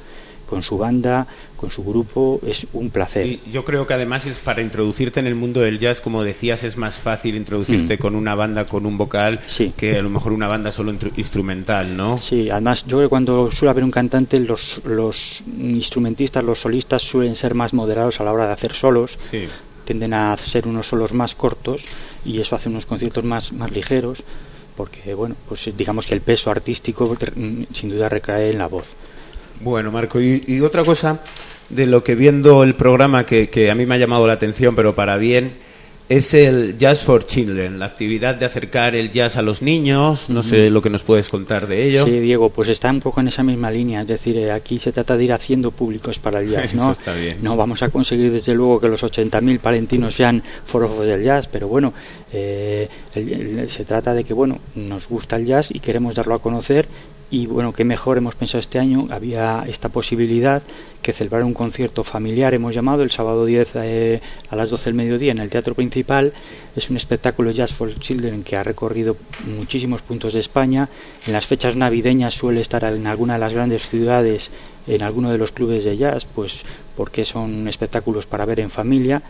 con su banda, con su grupo, es un placer. Y yo creo que además es para introducirte en el mundo del jazz, como decías, es más fácil introducirte con una banda con un vocal que a lo mejor una banda solo instrumental, ¿no? Sí, además yo creo que cuando suele haber un cantante, los instrumentistas, los solistas suelen ser más moderados a la hora de hacer solos. Sí. Tienden a ser unos solos más cortos y eso hace unos conciertos más ligeros, porque bueno, pues digamos que el peso artístico sin duda recae en la voz. Bueno, Marco, y otra cosa de lo que viendo el programa que a mí me ha llamado la atención, pero para bien, es el Jazz for Children, la actividad de acercar el jazz a los niños. No sé lo que nos puedes contar de ello. Sí, Diego, pues está un poco en esa misma línea, es decir, aquí se trata de ir haciendo públicos para el jazz, ¿no? Eso está bien. No vamos a conseguir desde luego que los 80.000 palentinos sean forofos del jazz, pero bueno, se trata de que bueno, nos gusta el jazz y queremos darlo a conocer. Y bueno, qué mejor, hemos pensado este año, había esta posibilidad que celebrar un concierto familiar, hemos llamado el sábado 10 a las 12 del mediodía en el Teatro Principal. Es un espectáculo Jazz for Children que ha recorrido muchísimos puntos de España. En las fechas navideñas suele estar en alguna de las grandes ciudades, en alguno de los clubes de jazz, pues porque son espectáculos para ver en familia.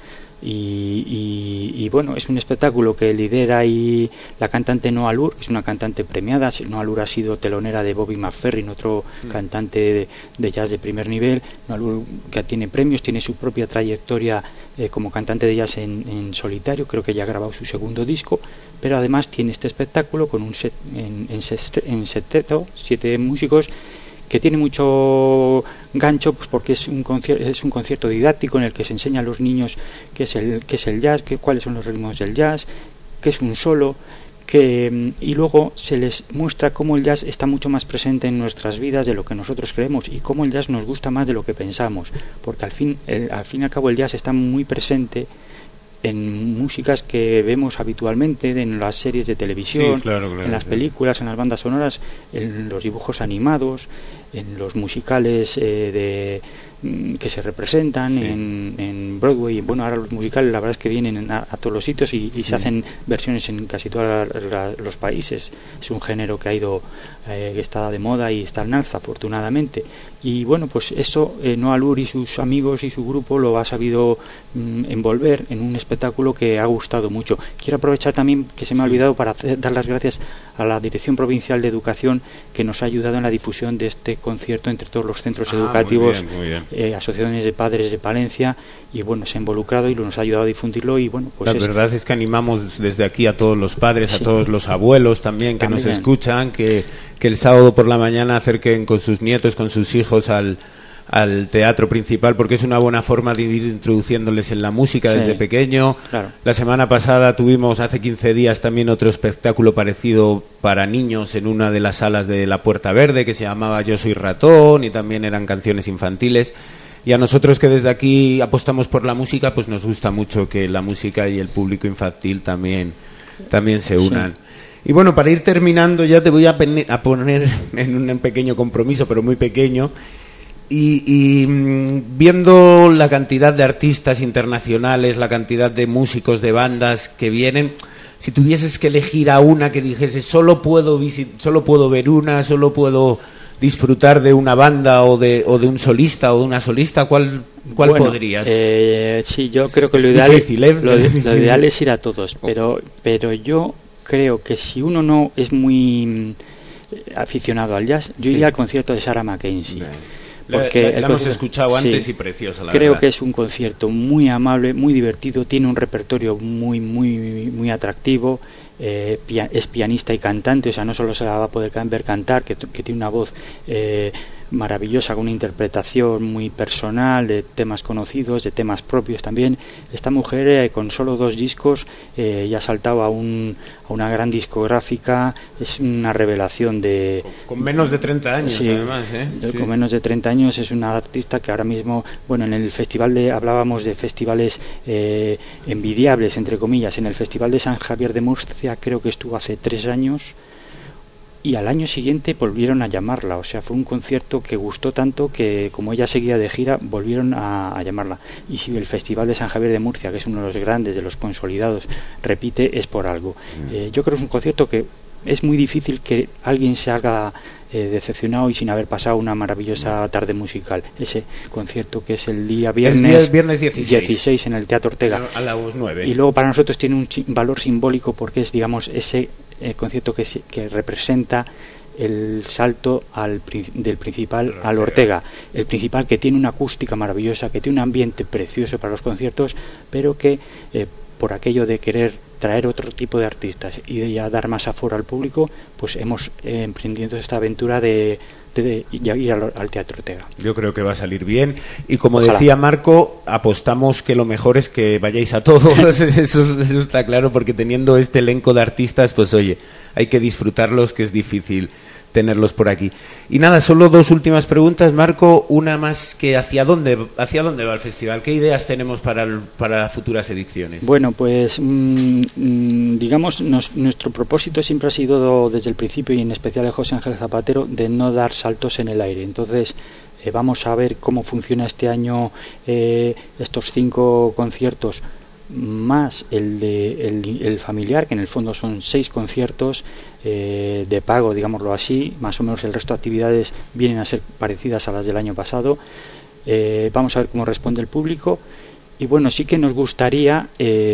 Y bueno, es un espectáculo que lidera y la cantante Noa Lur, que es una cantante premiada. Noa Lur ha sido telonera de Bobby McFerrin, otro cantante de jazz de primer nivel. Noa Lur, que tiene premios, tiene su propia trayectoria como cantante de jazz en solitario, creo que ya ha grabado su segundo disco, pero además tiene este espectáculo con un set en sexteto, 7 músicos, que tiene mucho gancho, pues porque es un concierto didáctico en el que se enseña a los niños qué es el jazz, cuáles son los ritmos del jazz, qué es un solo, y luego se les muestra cómo el jazz está mucho más presente en nuestras vidas de lo que nosotros creemos y cómo el jazz nos gusta más de lo que pensamos, porque al fin y al cabo el jazz está muy presente en músicas que vemos habitualmente en las series de televisión, sí, claro, en las películas, en las bandas sonoras, en los dibujos animados, en los musicales que se representan, sí, en Broadway. Bueno, ahora los musicales la verdad es que vienen a todos los sitios y se hacen versiones en casi todos los países. Es un género que ha ido que está de moda y está en alza, afortunadamente. Y bueno, pues eso Noa Lur y sus amigos y su grupo lo ha sabido envolver en un espectáculo que ha gustado mucho. Quiero aprovechar también, que se me ha olvidado, para dar las gracias a la Dirección Provincial de Educación, que nos ha ayudado en la difusión de este concierto entre todos los centros educativos, muy bien. Asociaciones de padres de Palencia, y bueno, se ha involucrado y nos ha ayudado a difundirlo. Y bueno, pues la verdad es que animamos desde aquí a todos los padres, sí, a todos los abuelos también que nos escuchan, que el sábado por la mañana acerquen con sus nietos, con sus hijos al Teatro Principal, porque es una buena forma de ir introduciéndoles en la música desde pequeño. Claro. La semana pasada tuvimos, hace 15 días, también otro espectáculo parecido para niños en una de las salas de la Puerta Verde, que se llamaba Yo soy ratón, y también eran canciones infantiles. Y a nosotros, que desde aquí apostamos por la música, pues nos gusta mucho que la música y el público infantil también se unan. Sí. Y bueno, para ir terminando, ya te voy a poner en un pequeño compromiso, pero muy pequeño. Y viendo la cantidad de artistas internacionales, la cantidad de músicos, de bandas que vienen, si tuvieses que elegir a una que dijese solo puedo ver una, solo puedo disfrutar de una banda o de un solista o de una solista, ¿cuál podrías? Sí, yo creo que lo ideal es ir a todos, pero yo creo que si uno no es muy aficionado al jazz, yo iría al concierto de Sarah Mackenzie. Porque la hemos escuchado antes y preciosa, la creo verdad. Que es un concierto muy amable, muy divertido, tiene un repertorio muy muy muy atractivo, es pianista y cantante, o sea, no solo se la va a poder ver cantar, que tiene una voz maravillosa, con una interpretación muy personal de temas conocidos, de temas propios también. Esta mujer con solo 2 discos ya ha saltado a una gran discográfica, es una revelación con menos de 30 años, sí, además, con menos de 30 años es una artista que ahora mismo, bueno, en el festival hablábamos de festivales envidiables, entre comillas, en el Festival de San Javier de Murcia creo que estuvo hace 3 años, y al año siguiente volvieron a llamarla, o sea, fue un concierto que gustó tanto que, como ella seguía de gira, volvieron a llamarla. Y si el Festival de San Javier de Murcia, que es uno de los grandes, de los consolidados, repite, es por algo. Yo creo que es un concierto que es muy difícil que alguien se haga decepcionado y sin haber pasado una maravillosa tarde musical. Ese concierto que es el día viernes 16 en el Teatro Ortega a las 9. Y luego para nosotros tiene un valor simbólico porque es, digamos, ese concierto que representa el salto del Principal al Ortega. El Principal, que tiene una acústica maravillosa, que tiene un ambiente precioso para los conciertos, pero que por aquello de querer traer otro tipo de artistas y de ya dar más aforo al público, pues hemos emprendido esta aventura de ir al Teatro Ortega. Yo creo que va a salir bien, y como Ojalá. decía Marco, apostamos que lo mejor es que vayáis a todos. eso está claro, porque teniendo este elenco de artistas, pues oye, hay que disfrutarlos, que es difícil tenerlos por aquí. Y nada, solo dos últimas preguntas, Marco. Una más, que ¿hacia dónde va el festival? ¿Qué ideas tenemos para futuras ediciones? Bueno, pues digamos, nuestro propósito siempre ha sido desde el principio, y en especial de José Ángel Zapatero, de no dar saltos en el aire. Entonces vamos a ver cómo funciona este año estos 5 conciertos más el familiar, que en el fondo son 6 conciertos de pago, digámoslo así. Más o menos el resto de actividades vienen a ser parecidas a las del año pasado. Vamos a ver cómo responde el público, y bueno, sí que nos gustaría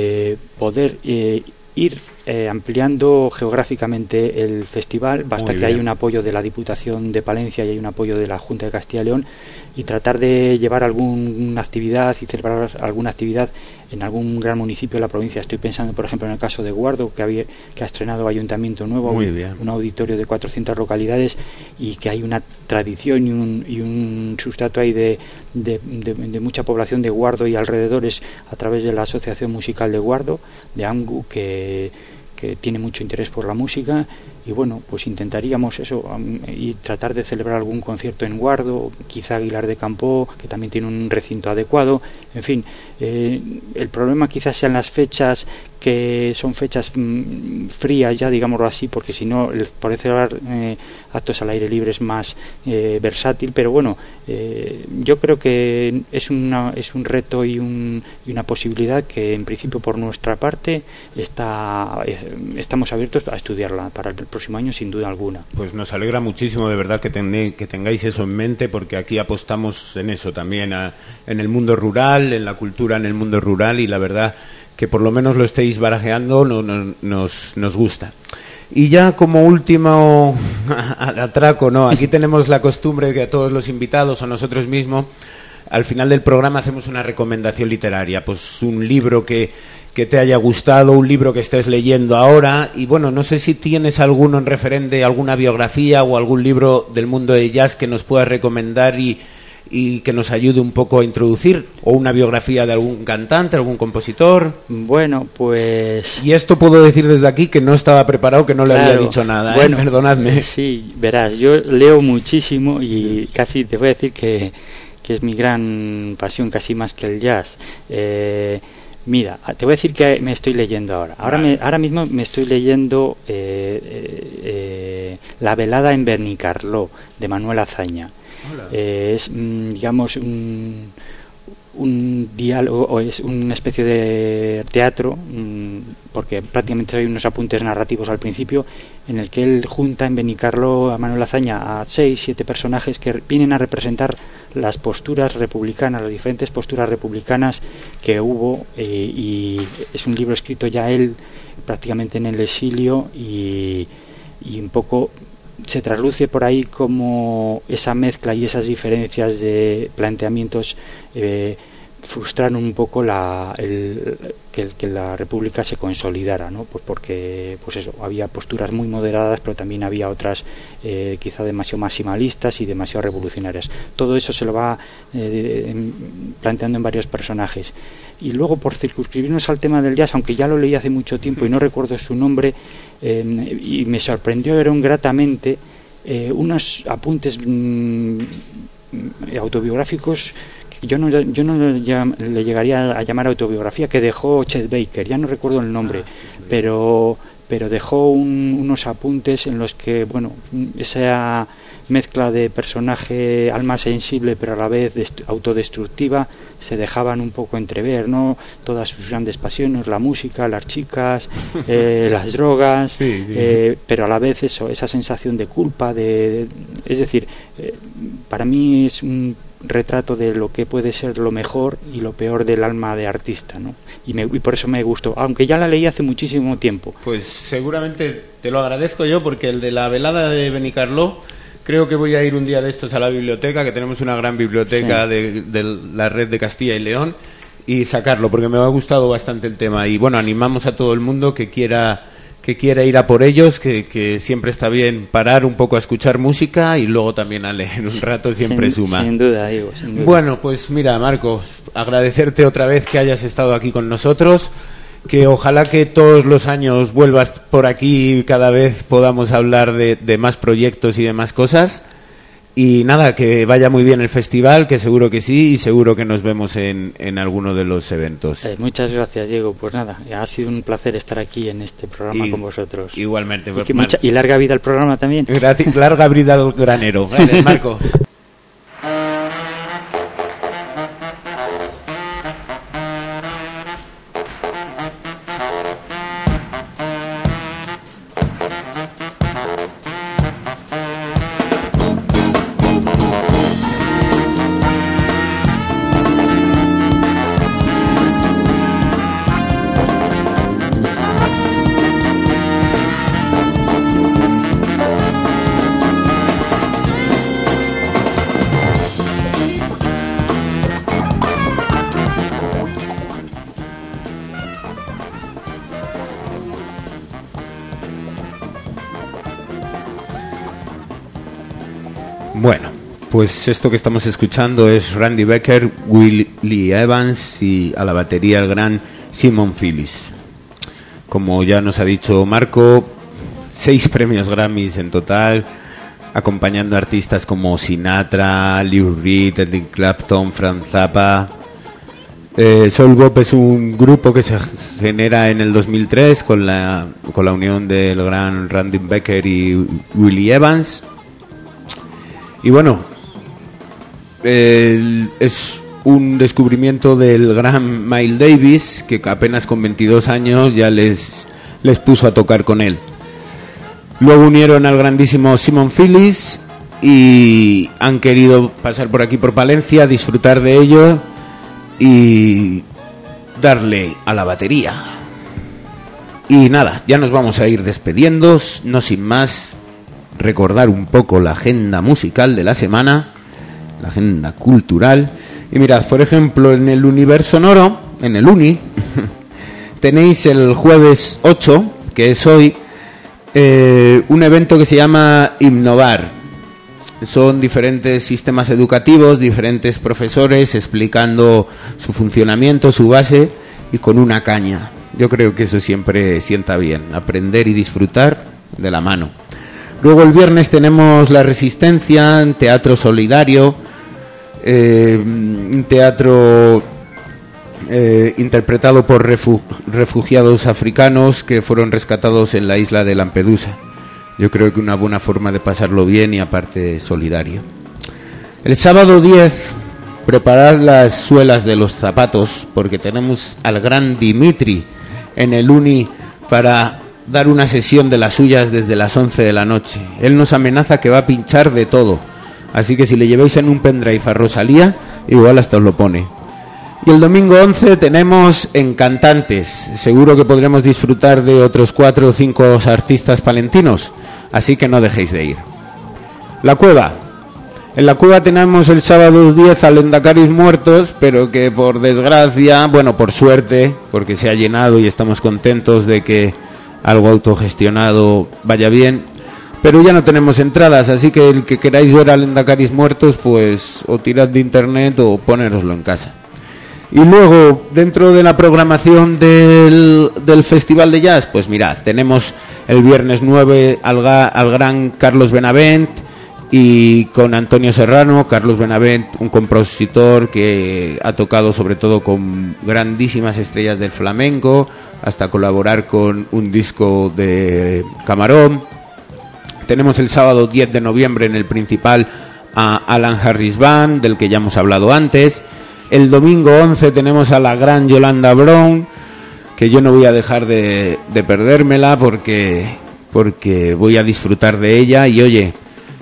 poder ir ampliando geográficamente el festival. Basta que haya un apoyo de la Diputación de Palencia y hay un apoyo de la Junta de Castilla y León, y tratar de llevar alguna actividad y celebrar alguna actividad en algún gran municipio de la provincia. Estoy pensando, por ejemplo, en el caso de Guardo, que ha estrenado Ayuntamiento Nuevo, un auditorio de 400 localidades, y que hay una tradición y un sustrato ahí de mucha población de Guardo y alrededores a través de la Asociación Musical de Guardo, de AMGU, que tiene mucho interés por la música. Y bueno, pues intentaríamos eso, y tratar de celebrar algún concierto en Guardo, quizá Aguilar de Campoo, que también tiene un recinto adecuado. En fin, el problema quizás sean las fechas, que son fechas frías ya, digámoslo así, porque si no, poder celebrar actos al aire libre es más versátil. Pero bueno, yo creo que es un reto y una posibilidad que en principio por nuestra parte estamos abiertos a estudiarla para el próximo año, sin duda alguna. Pues nos alegra muchísimo, de verdad, que tengáis eso en mente, porque aquí apostamos en eso también, en el mundo rural, en la cultura en el mundo rural, y la verdad que por lo menos lo estéis barajeando nos gusta. Y ya como último atraco, ¿no? Aquí tenemos la costumbre de que a todos los invitados o nosotros mismos, al final del programa hacemos una recomendación literaria, pues un libro que te haya gustado, un libro que estés leyendo ahora. Y bueno, no sé si tienes alguno en referente, alguna biografía o algún libro del mundo de jazz que nos puedas recomendar y que nos ayude un poco a introducir, o una biografía de algún cantante, algún compositor. Bueno, pues... Y esto puedo decir desde aquí que no estaba preparado, que no le había dicho nada, bueno, perdonadme. Sí, verás, yo leo muchísimo y casi te voy a decir que es mi gran pasión, casi más que el jazz. Mira, te voy a decir que me estoy leyendo ahora. Ahora mismo me estoy leyendo La velada en Benicarló, de Manuel Azaña. Es, digamos, un diálogo, o es una especie de teatro, porque prácticamente hay unos apuntes narrativos al principio, en el que él junta en Benicarló a Manuel Azaña a 6-7 personajes que vienen a representar las posturas republicanas, las diferentes posturas republicanas que hubo, y es un libro escrito ya él prácticamente en el exilio, y un poco se trasluce por ahí como esa mezcla y esas diferencias de planteamientos frustraron un poco que la República se consolidara, ¿no? Pues porque pues eso, había posturas muy moderadas, pero también había otras quizá demasiado maximalistas y demasiado revolucionarias. Todo eso se lo va planteando en varios personajes. Y luego, por circunscribirnos al tema del jazz, aunque ya lo leí hace mucho tiempo y no recuerdo su nombre, y me sorprendió gratamente unos apuntes autobiográficos que yo no le llegaría a llamar autobiografía, que dejó Chet Baker, ya no recuerdo el nombre, pero dejó unos apuntes en los que, bueno, esa mezcla de personaje alma sensible pero a la vez autodestructiva se dejaban un poco entrever, ¿no? Todas sus grandes pasiones, la música, las chicas, las drogas, sí. pero a la vez esa sensación de culpa, es decir, para mí es un retrato de lo que puede ser lo mejor y lo peor del alma de artista, ¿no? Y por eso me gustó, aunque ya la leí hace muchísimo tiempo. Pues seguramente te lo agradezco yo, porque el de la velada de Benicarló, creo que voy a ir un día de estos a la biblioteca, que tenemos una gran biblioteca de la red de Castilla y León, y sacarlo, porque me ha gustado bastante el tema. Y bueno, animamos a todo el mundo que quiera ir a por ellos, que siempre está bien parar un poco a escuchar música y luego también a leer un rato, siempre suma. Sin duda, Diego, sin duda. Bueno, pues mira, Marcos, agradecerte otra vez que hayas estado aquí con nosotros, que ojalá que todos los años vuelvas por aquí y cada vez podamos hablar de más proyectos y de más cosas. Y nada, que vaya muy bien el festival, que seguro que sí, y seguro que nos vemos en alguno de los eventos. Muchas gracias, Diego. Pues nada, ha sido un placer estar aquí en este programa con vosotros. Igualmente. Y larga vida al programa también. Gracias, larga vida al granero. Gracias, Marco. Bueno, pues esto que estamos escuchando es Randy Becker, Willie Evans y a la batería el gran Simon Phillips. Como ya nos ha dicho Marco, 6 premios Grammys en total, acompañando a artistas como Sinatra, Lou Reed, Eric Clapton, Frank Zappa. Soul Bop es un grupo que se genera en el 2003 con la unión del gran Randy Becker y Willie Evans. Y bueno, es un descubrimiento del gran Miles Davis, que apenas con 22 años ya les puso a tocar con él. Luego unieron al grandísimo Simon Phillips y han querido pasar por aquí por Palencia, disfrutar de ello y darle a la batería. Y nada, ya nos vamos a ir despidiendo, no sin más. Recordar un poco la agenda musical de la semana, la agenda cultural. Y mirad, por ejemplo, en el Universo Sonoro, en el Uni, tenéis el jueves 8, que es hoy, un evento que se llama Innovar. Son diferentes sistemas educativos, diferentes profesores explicando su funcionamiento, su base, y con una caña. Yo creo que eso siempre sienta bien, aprender y disfrutar de la mano. Luego el viernes tenemos La Resistencia, teatro solidario, un teatro interpretado por refugiados africanos que fueron rescatados en la isla de Lampedusa. Yo creo que una buena forma de pasarlo bien y aparte solidario. El sábado 10, preparad las suelas de los zapatos porque tenemos al gran Dimitri en el Uni para dar una sesión de las suyas desde las 11 de la noche. Él nos amenaza que va a pinchar de todo, así que si le lleváis en un pendrive a Rosalía, igual hasta os lo pone. Y el domingo 11 tenemos Encantantes. Seguro que podremos disfrutar de otros 4 o 5 artistas palentinos, así que no dejéis de ir. La Cueva. En la Cueva tenemos el sábado 10 a Lendacaris Muertos, pero que por desgracia, bueno, por suerte, porque se ha llenado y estamos contentos de que algo autogestionado vaya bien, pero ya no tenemos entradas, así que el que queráis ver a Lendacaris Muertos, pues o tirad de internet o ponéroslo en casa. Y luego, dentro de la programación del Festival de Jazz, pues mirad, tenemos el viernes 9 al gran Carlos Benavent y con Antonio Serrano. Carlos Benavent, un compositor que ha tocado sobre todo con grandísimas estrellas del flamenco, hasta colaborar con un disco de Camarón. Tenemos el sábado 10 de noviembre en el Principal a Alan Harris Band, del que ya hemos hablado antes. El domingo 11 tenemos a la gran Yolanda Brown, que yo no voy a dejar de perdérmela porque voy a disfrutar de ella. Y oye,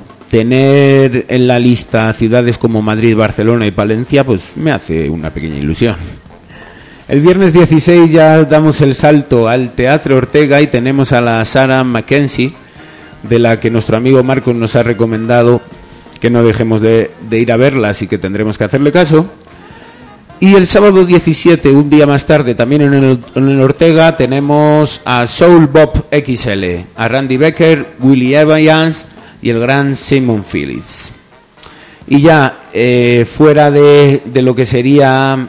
tener en la lista ciudades como Madrid, Barcelona y Palencia, pues me hace una pequeña ilusión. El viernes 16 ya damos el salto al Teatro Ortega y tenemos a la Sarah Mackenzie, de la que nuestro amigo Marcos nos ha recomendado que no dejemos de ir a verla, así que tendremos que hacerle caso. Y el sábado 17, un día más tarde, también en el Ortega, tenemos a Soul Bob XL, a Randy Becker, Willie Evans y el gran Simon Phillips. Y ya fuera de lo que sería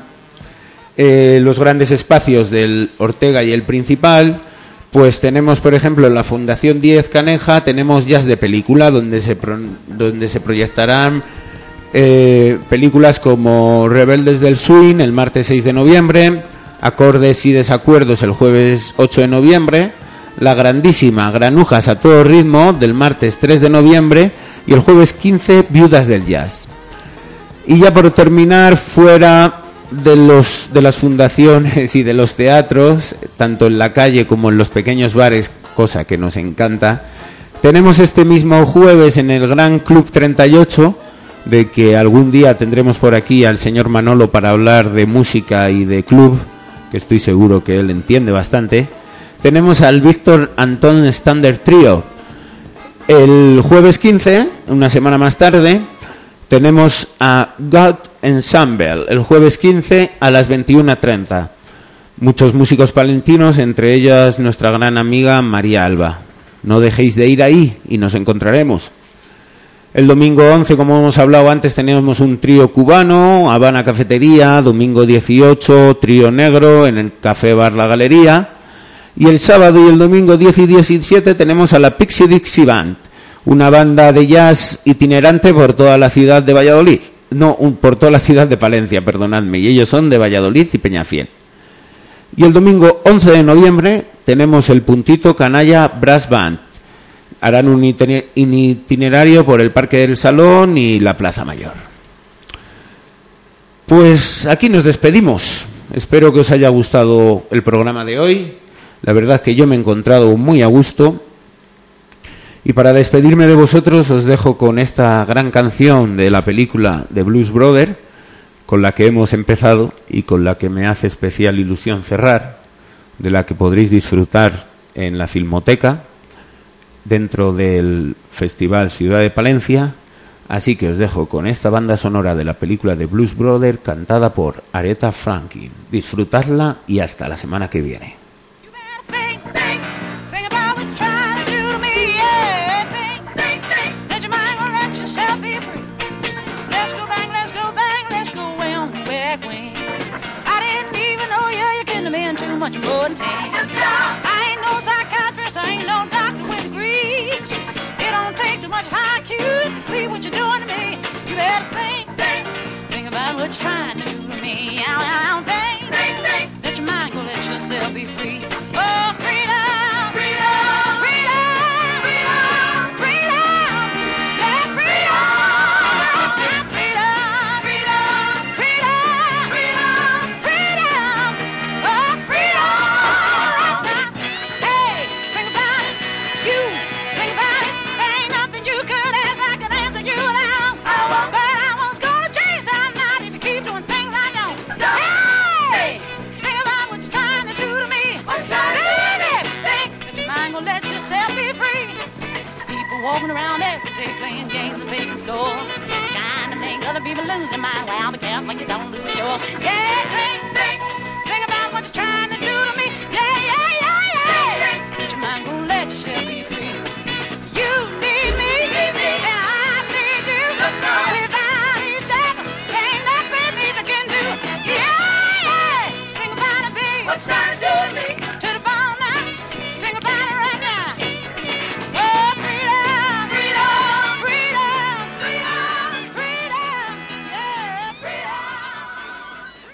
los grandes espacios del Ortega y el Principal, pues tenemos, por ejemplo, en la Fundación 10 Caneja tenemos jazz de película, donde se proyectarán películas como Rebeldes del Swing el martes 6 de noviembre, Acordes y Desacuerdos el jueves 8 de noviembre, la grandísima Granujas a todo ritmo del martes 3 de noviembre y el jueves 15 Viudas del Jazz. Y ya por terminar, fuera de las fundaciones y de los teatros, tanto en la calle como en los pequeños bares, cosa que nos encanta, tenemos este mismo jueves en el Gran Club 38, de que algún día tendremos por aquí al señor Manolo para hablar de música y de club, que estoy seguro que él entiende bastante. Tenemos al Víctor Antón Standard Trio. El jueves 15, una semana más tarde, tenemos a God Ensemble, el jueves 15 a las 21:30. Muchos músicos palentinos, entre ellas nuestra gran amiga María Alba. No dejéis de ir ahí y nos encontraremos. El domingo 11, como hemos hablado antes, tenemos un trío cubano, Habana Cafetería. Domingo 18, trío negro en el Café Bar La Galería. Y el sábado y el domingo 10 y 17 tenemos a la Pixie Dixie Band, una banda de jazz itinerante por toda la ciudad de Valladolid. No, por toda la ciudad de Palencia, perdonadme. Y ellos son de Valladolid y Peñafiel. Y el domingo 11 de noviembre tenemos el Puntito Canalla Brass Band. Harán un itinerario por el Parque del Salón y la Plaza Mayor. Pues aquí nos despedimos. Espero que os haya gustado el programa de hoy. La verdad es que yo me he encontrado muy a gusto. Y para despedirme de vosotros os dejo con esta gran canción de la película de Blues Brother, con la que hemos empezado y con la que me hace especial ilusión cerrar, de la que podréis disfrutar en la Filmoteca, dentro del Festival Ciudad de Palencia. Así que os dejo con esta banda sonora de la película de Blues Brother, cantada por Aretha Franklin. Disfrutadla y hasta la semana que viene. Much more than I ain't no psychiatrist, I ain't no doctor with degrees. It don't take too much high IQ to see what you're doing to me. You better think about what you're trying to do to me. Out, think that your mind gonna let yourself be free. Oh, freedom, freedom, freedom, freedom, freedom, yeah, freedom, freedom, freedom, freedom, freedom, freedom, oh, freedom. Hey, think about it, you think about it. There ain't nothing you could ask I can answer you now. But I was gonna change that night if you keep doing things I don't. Hey, think about what you're trying to do to me. Baby, think that your mind gonna let yourself be free. People walking around every day playing games and taking scores, trying to make other people lose their mind. Well, be careful you don't lose yours. Yeah.